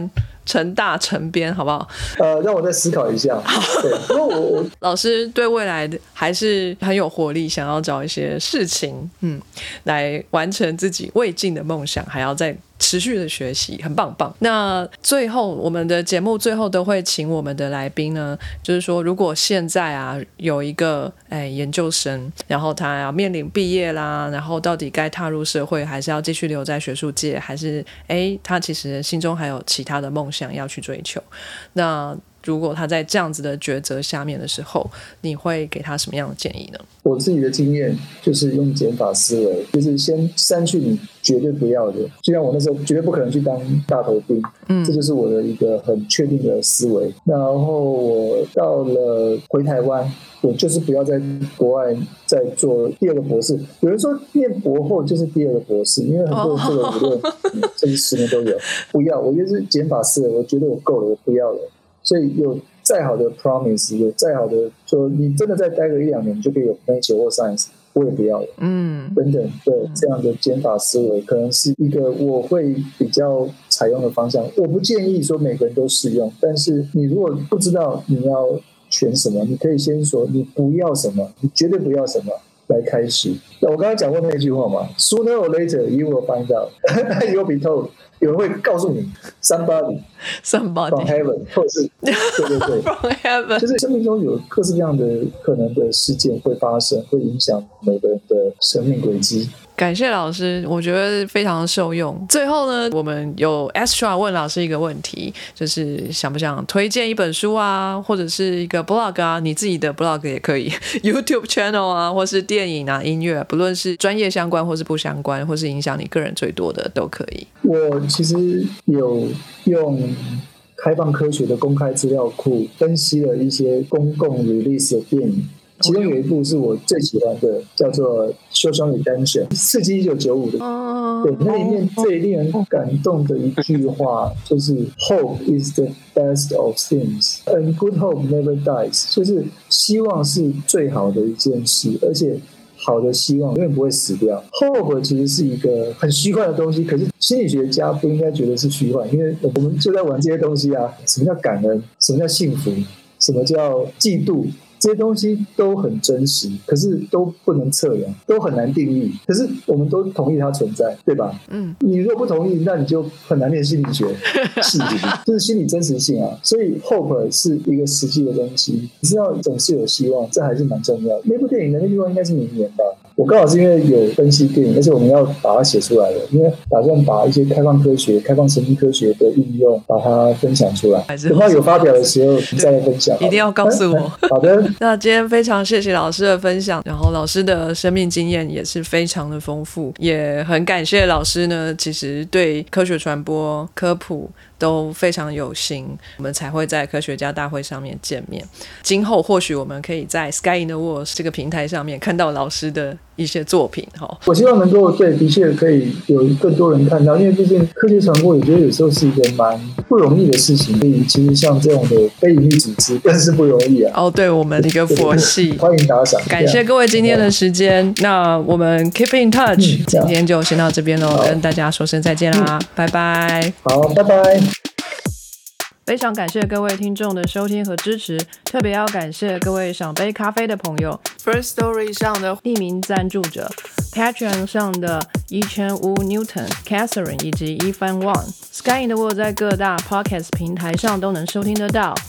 A: 成大成编，好不好？
D: 让我再思考一下。对，因为我
A: 老师对未来还是很有活力，想要找一些事情，来完成自己未尽的梦想，还要再持续的学习，很棒棒。那最后我们的节目最后都会请我们的来宾呢，就是说如果现在啊有一个研究生，然后他要面临毕业啦，然后到底该踏入社会，还是要继续留在学术界，还是他其实心中还有其他的梦想要去追求，那如果他在这样子的抉择下面的时候，你会给他什么样的建议呢？
D: 我自己的经验就是用减法思维，就是先删去你绝对不要的，就像我那时候绝对不可能去当大头兵，这就是我的一个很确定的思维。然后我到了回台湾，我就是不要在国外再做第二个博士。有人说念博后就是第二个博士，因为很多人做了5、6甚至10年都有。不要，我就是减法思维，我觉得我够了，我不要了。所以有再好的 promise， 有再好的说你真的再待个1-2年就可以有 nature 或 science， 我也不要了。等等，对，这样的减法思维可能是一个我会比较采用的方向。我不建议说每个人都适用，但是你如果不知道你要选什么，你可以先说你不要什么，你绝对不要什么来开始。我刚刚讲过那句话嘛 ，Sooner or later you will find out， you will be told。有人会告诉你 somebody from heaven， 或者是对
A: from heaven，
D: 就是生命中有各式各样的可能的事件会发生，会影响每个人的生命轨迹。
A: 感谢老师，我觉得非常受用。最后呢，我们有 Extra 问老师一个问题，就是想不想推荐一本书啊，或者是一个 blog 啊，你自己的 blog 也可以YouTube channel 啊，或是电影啊、音乐，不论是专业相关或是不相关，或是影响你个人最多的都可以。
D: 我其实有用开放科学的公开资料库分析了一些公共 release 的电影，其中有一部是我最喜欢的，叫做《Shawshank Redemption》，刺激1995的。对，那里面最令人感动的一句话就是 "Hope is the best of things, and good hope never dies"， 就是希望是最好的一件事，而且好的希望永远不会死掉。Hope 其实是一个很虚幻的东西，可是心理学家不应该觉得是虚幻，因为我们就在玩这些东西啊。什么叫感恩？什么叫幸福？什么叫嫉妒？这些东西都很真实，可是都不能测量，都很难定义。可是我们都同意它存在，对吧？你如果不同意，那你就很难念心理学系，就是心理真实性啊。所以 hope 是一个实际的东西，你知道总是有希望，这还是蛮重要的。那部电影的那句话应该是明年吧。我刚好是因为有分析电影，而且我们要把它写出来了，因为打算把一些开放科学、开放神经科学的应用把它分享出来。等到有发表的时候，你再来分享。
A: 一定要告诉我。
D: 好的。
A: 那今天非常谢谢老师的分享，然后老师的生命经验也是非常的丰富，也很感谢老师呢，其实对科学传播、科普都非常有心，我们才会在科学家大会上面见面。今后或许我们可以在 Sky in the World 这个平台上面看到老师的一些作品。
D: 我希望能够对，的确可以有更多人看到，因为毕竟科学传播我觉得有时候是一个蛮不容易的事情，所以其实像这种的非营利组织更是不容易啊。
A: 对，我们一个佛系，
D: 欢迎打赏，
A: 感谢各位今天的时间。那我们 keep in touch，今天就先到这边咯，跟大家说声再见啦，拜拜。
D: 好，拜拜。
A: 非常感谢各位听众的收听和支持，特别要感谢各位赏杯咖啡的朋友， First Story 上的匿名赞助者， Patreon 上的1000吴 Newton、Catherine 以及Ifan Wang。Sky in the World 在各大 Podcast 平台上都能收听得到，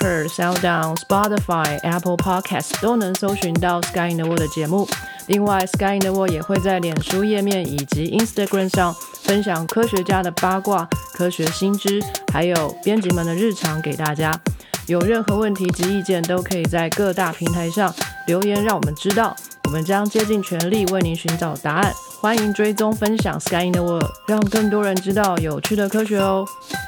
A: Anchor、SoundOn、Spotify、Apple Podcast 都能搜寻到 Sky in the World 的节目。另外 Sky in the World 也会在脸书页面以及 Instagram 上分享科学家的八卦、科学新知，还有编辑们的日常给大家。有任何问题及意见都可以在各大平台上留言让我们知道，我们将竭尽全力为您寻找答案。欢迎追踪分享 Sky in the World， 让更多人知道有趣的科学哦。